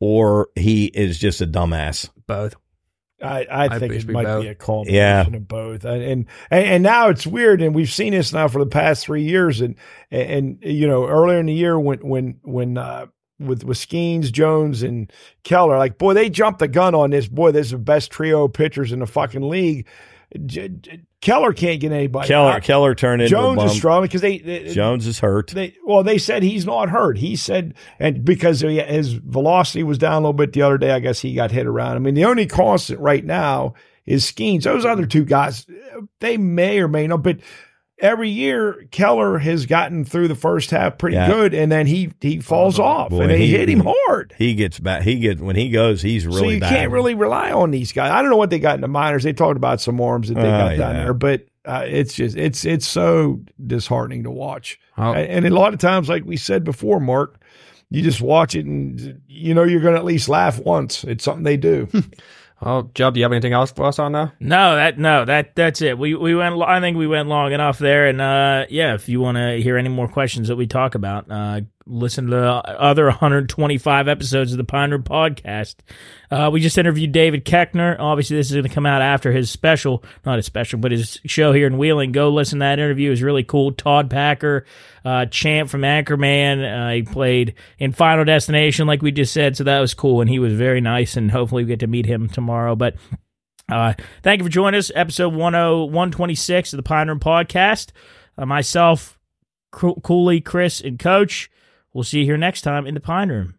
or he is just a dumbass. Both. I, I I think think it it'd be might both. be a combination Yeah. of both, and, and and now it's weird, and we've seen this now for the past three years, and and, and you know earlier in the year when when when uh, with with Skeens, Jones, and Keller, like boy, they jumped the gun on this. Boy, this is the best trio of pitchers in the fucking league. J- J- Keller can't get anybody. Keller out. Keller turned into Jones a bum. is struggling because they, they Jones is hurt. They well, they said he's not hurt. He said, and because he, his velocity was down a little bit the other day, I guess he got hit around. I mean, the only constant right now is Skeens. Those other two guys, they may or may not, but every year Keller has gotten through the first half pretty Yeah. good, and then he he falls off, Boy, and they he- hit him hard. He gets back. He gets when he goes. He's really so you bad. can't really rely on these guys. I don't know what they got in the minors. They talked about some arms that they Oh, got down yeah. there, but uh, it's just it's it's so disheartening to watch. Oh. And a lot of times, like we said before, Mark, you just watch it and you know you're going to at least laugh once. It's something they do. Oh, Job, do you have anything else for us on there? No, that no, that that's it. We we went. lo- I think we went long enough there. And uh, yeah, if you want to hear any more questions that we talk about, uh, listen to the other one hundred twenty-five episodes of the Pine Room Podcast. Uh, we just interviewed David Keckner. Obviously, this is going to come out after his special, not his special, but his show here in Wheeling. Go listen to that interview. It was really cool. Todd Packer, uh, Champ from Anchorman. Uh, he played in Final Destination, like we just said, so that was cool. And he was very nice, and hopefully we get to meet him tomorrow. But uh, thank you for joining us. Episode one twenty-six of the Pine Room Podcast. Uh, myself, Co- Cooley, Chris, and Coach. We'll see you here next time in the Pine Room.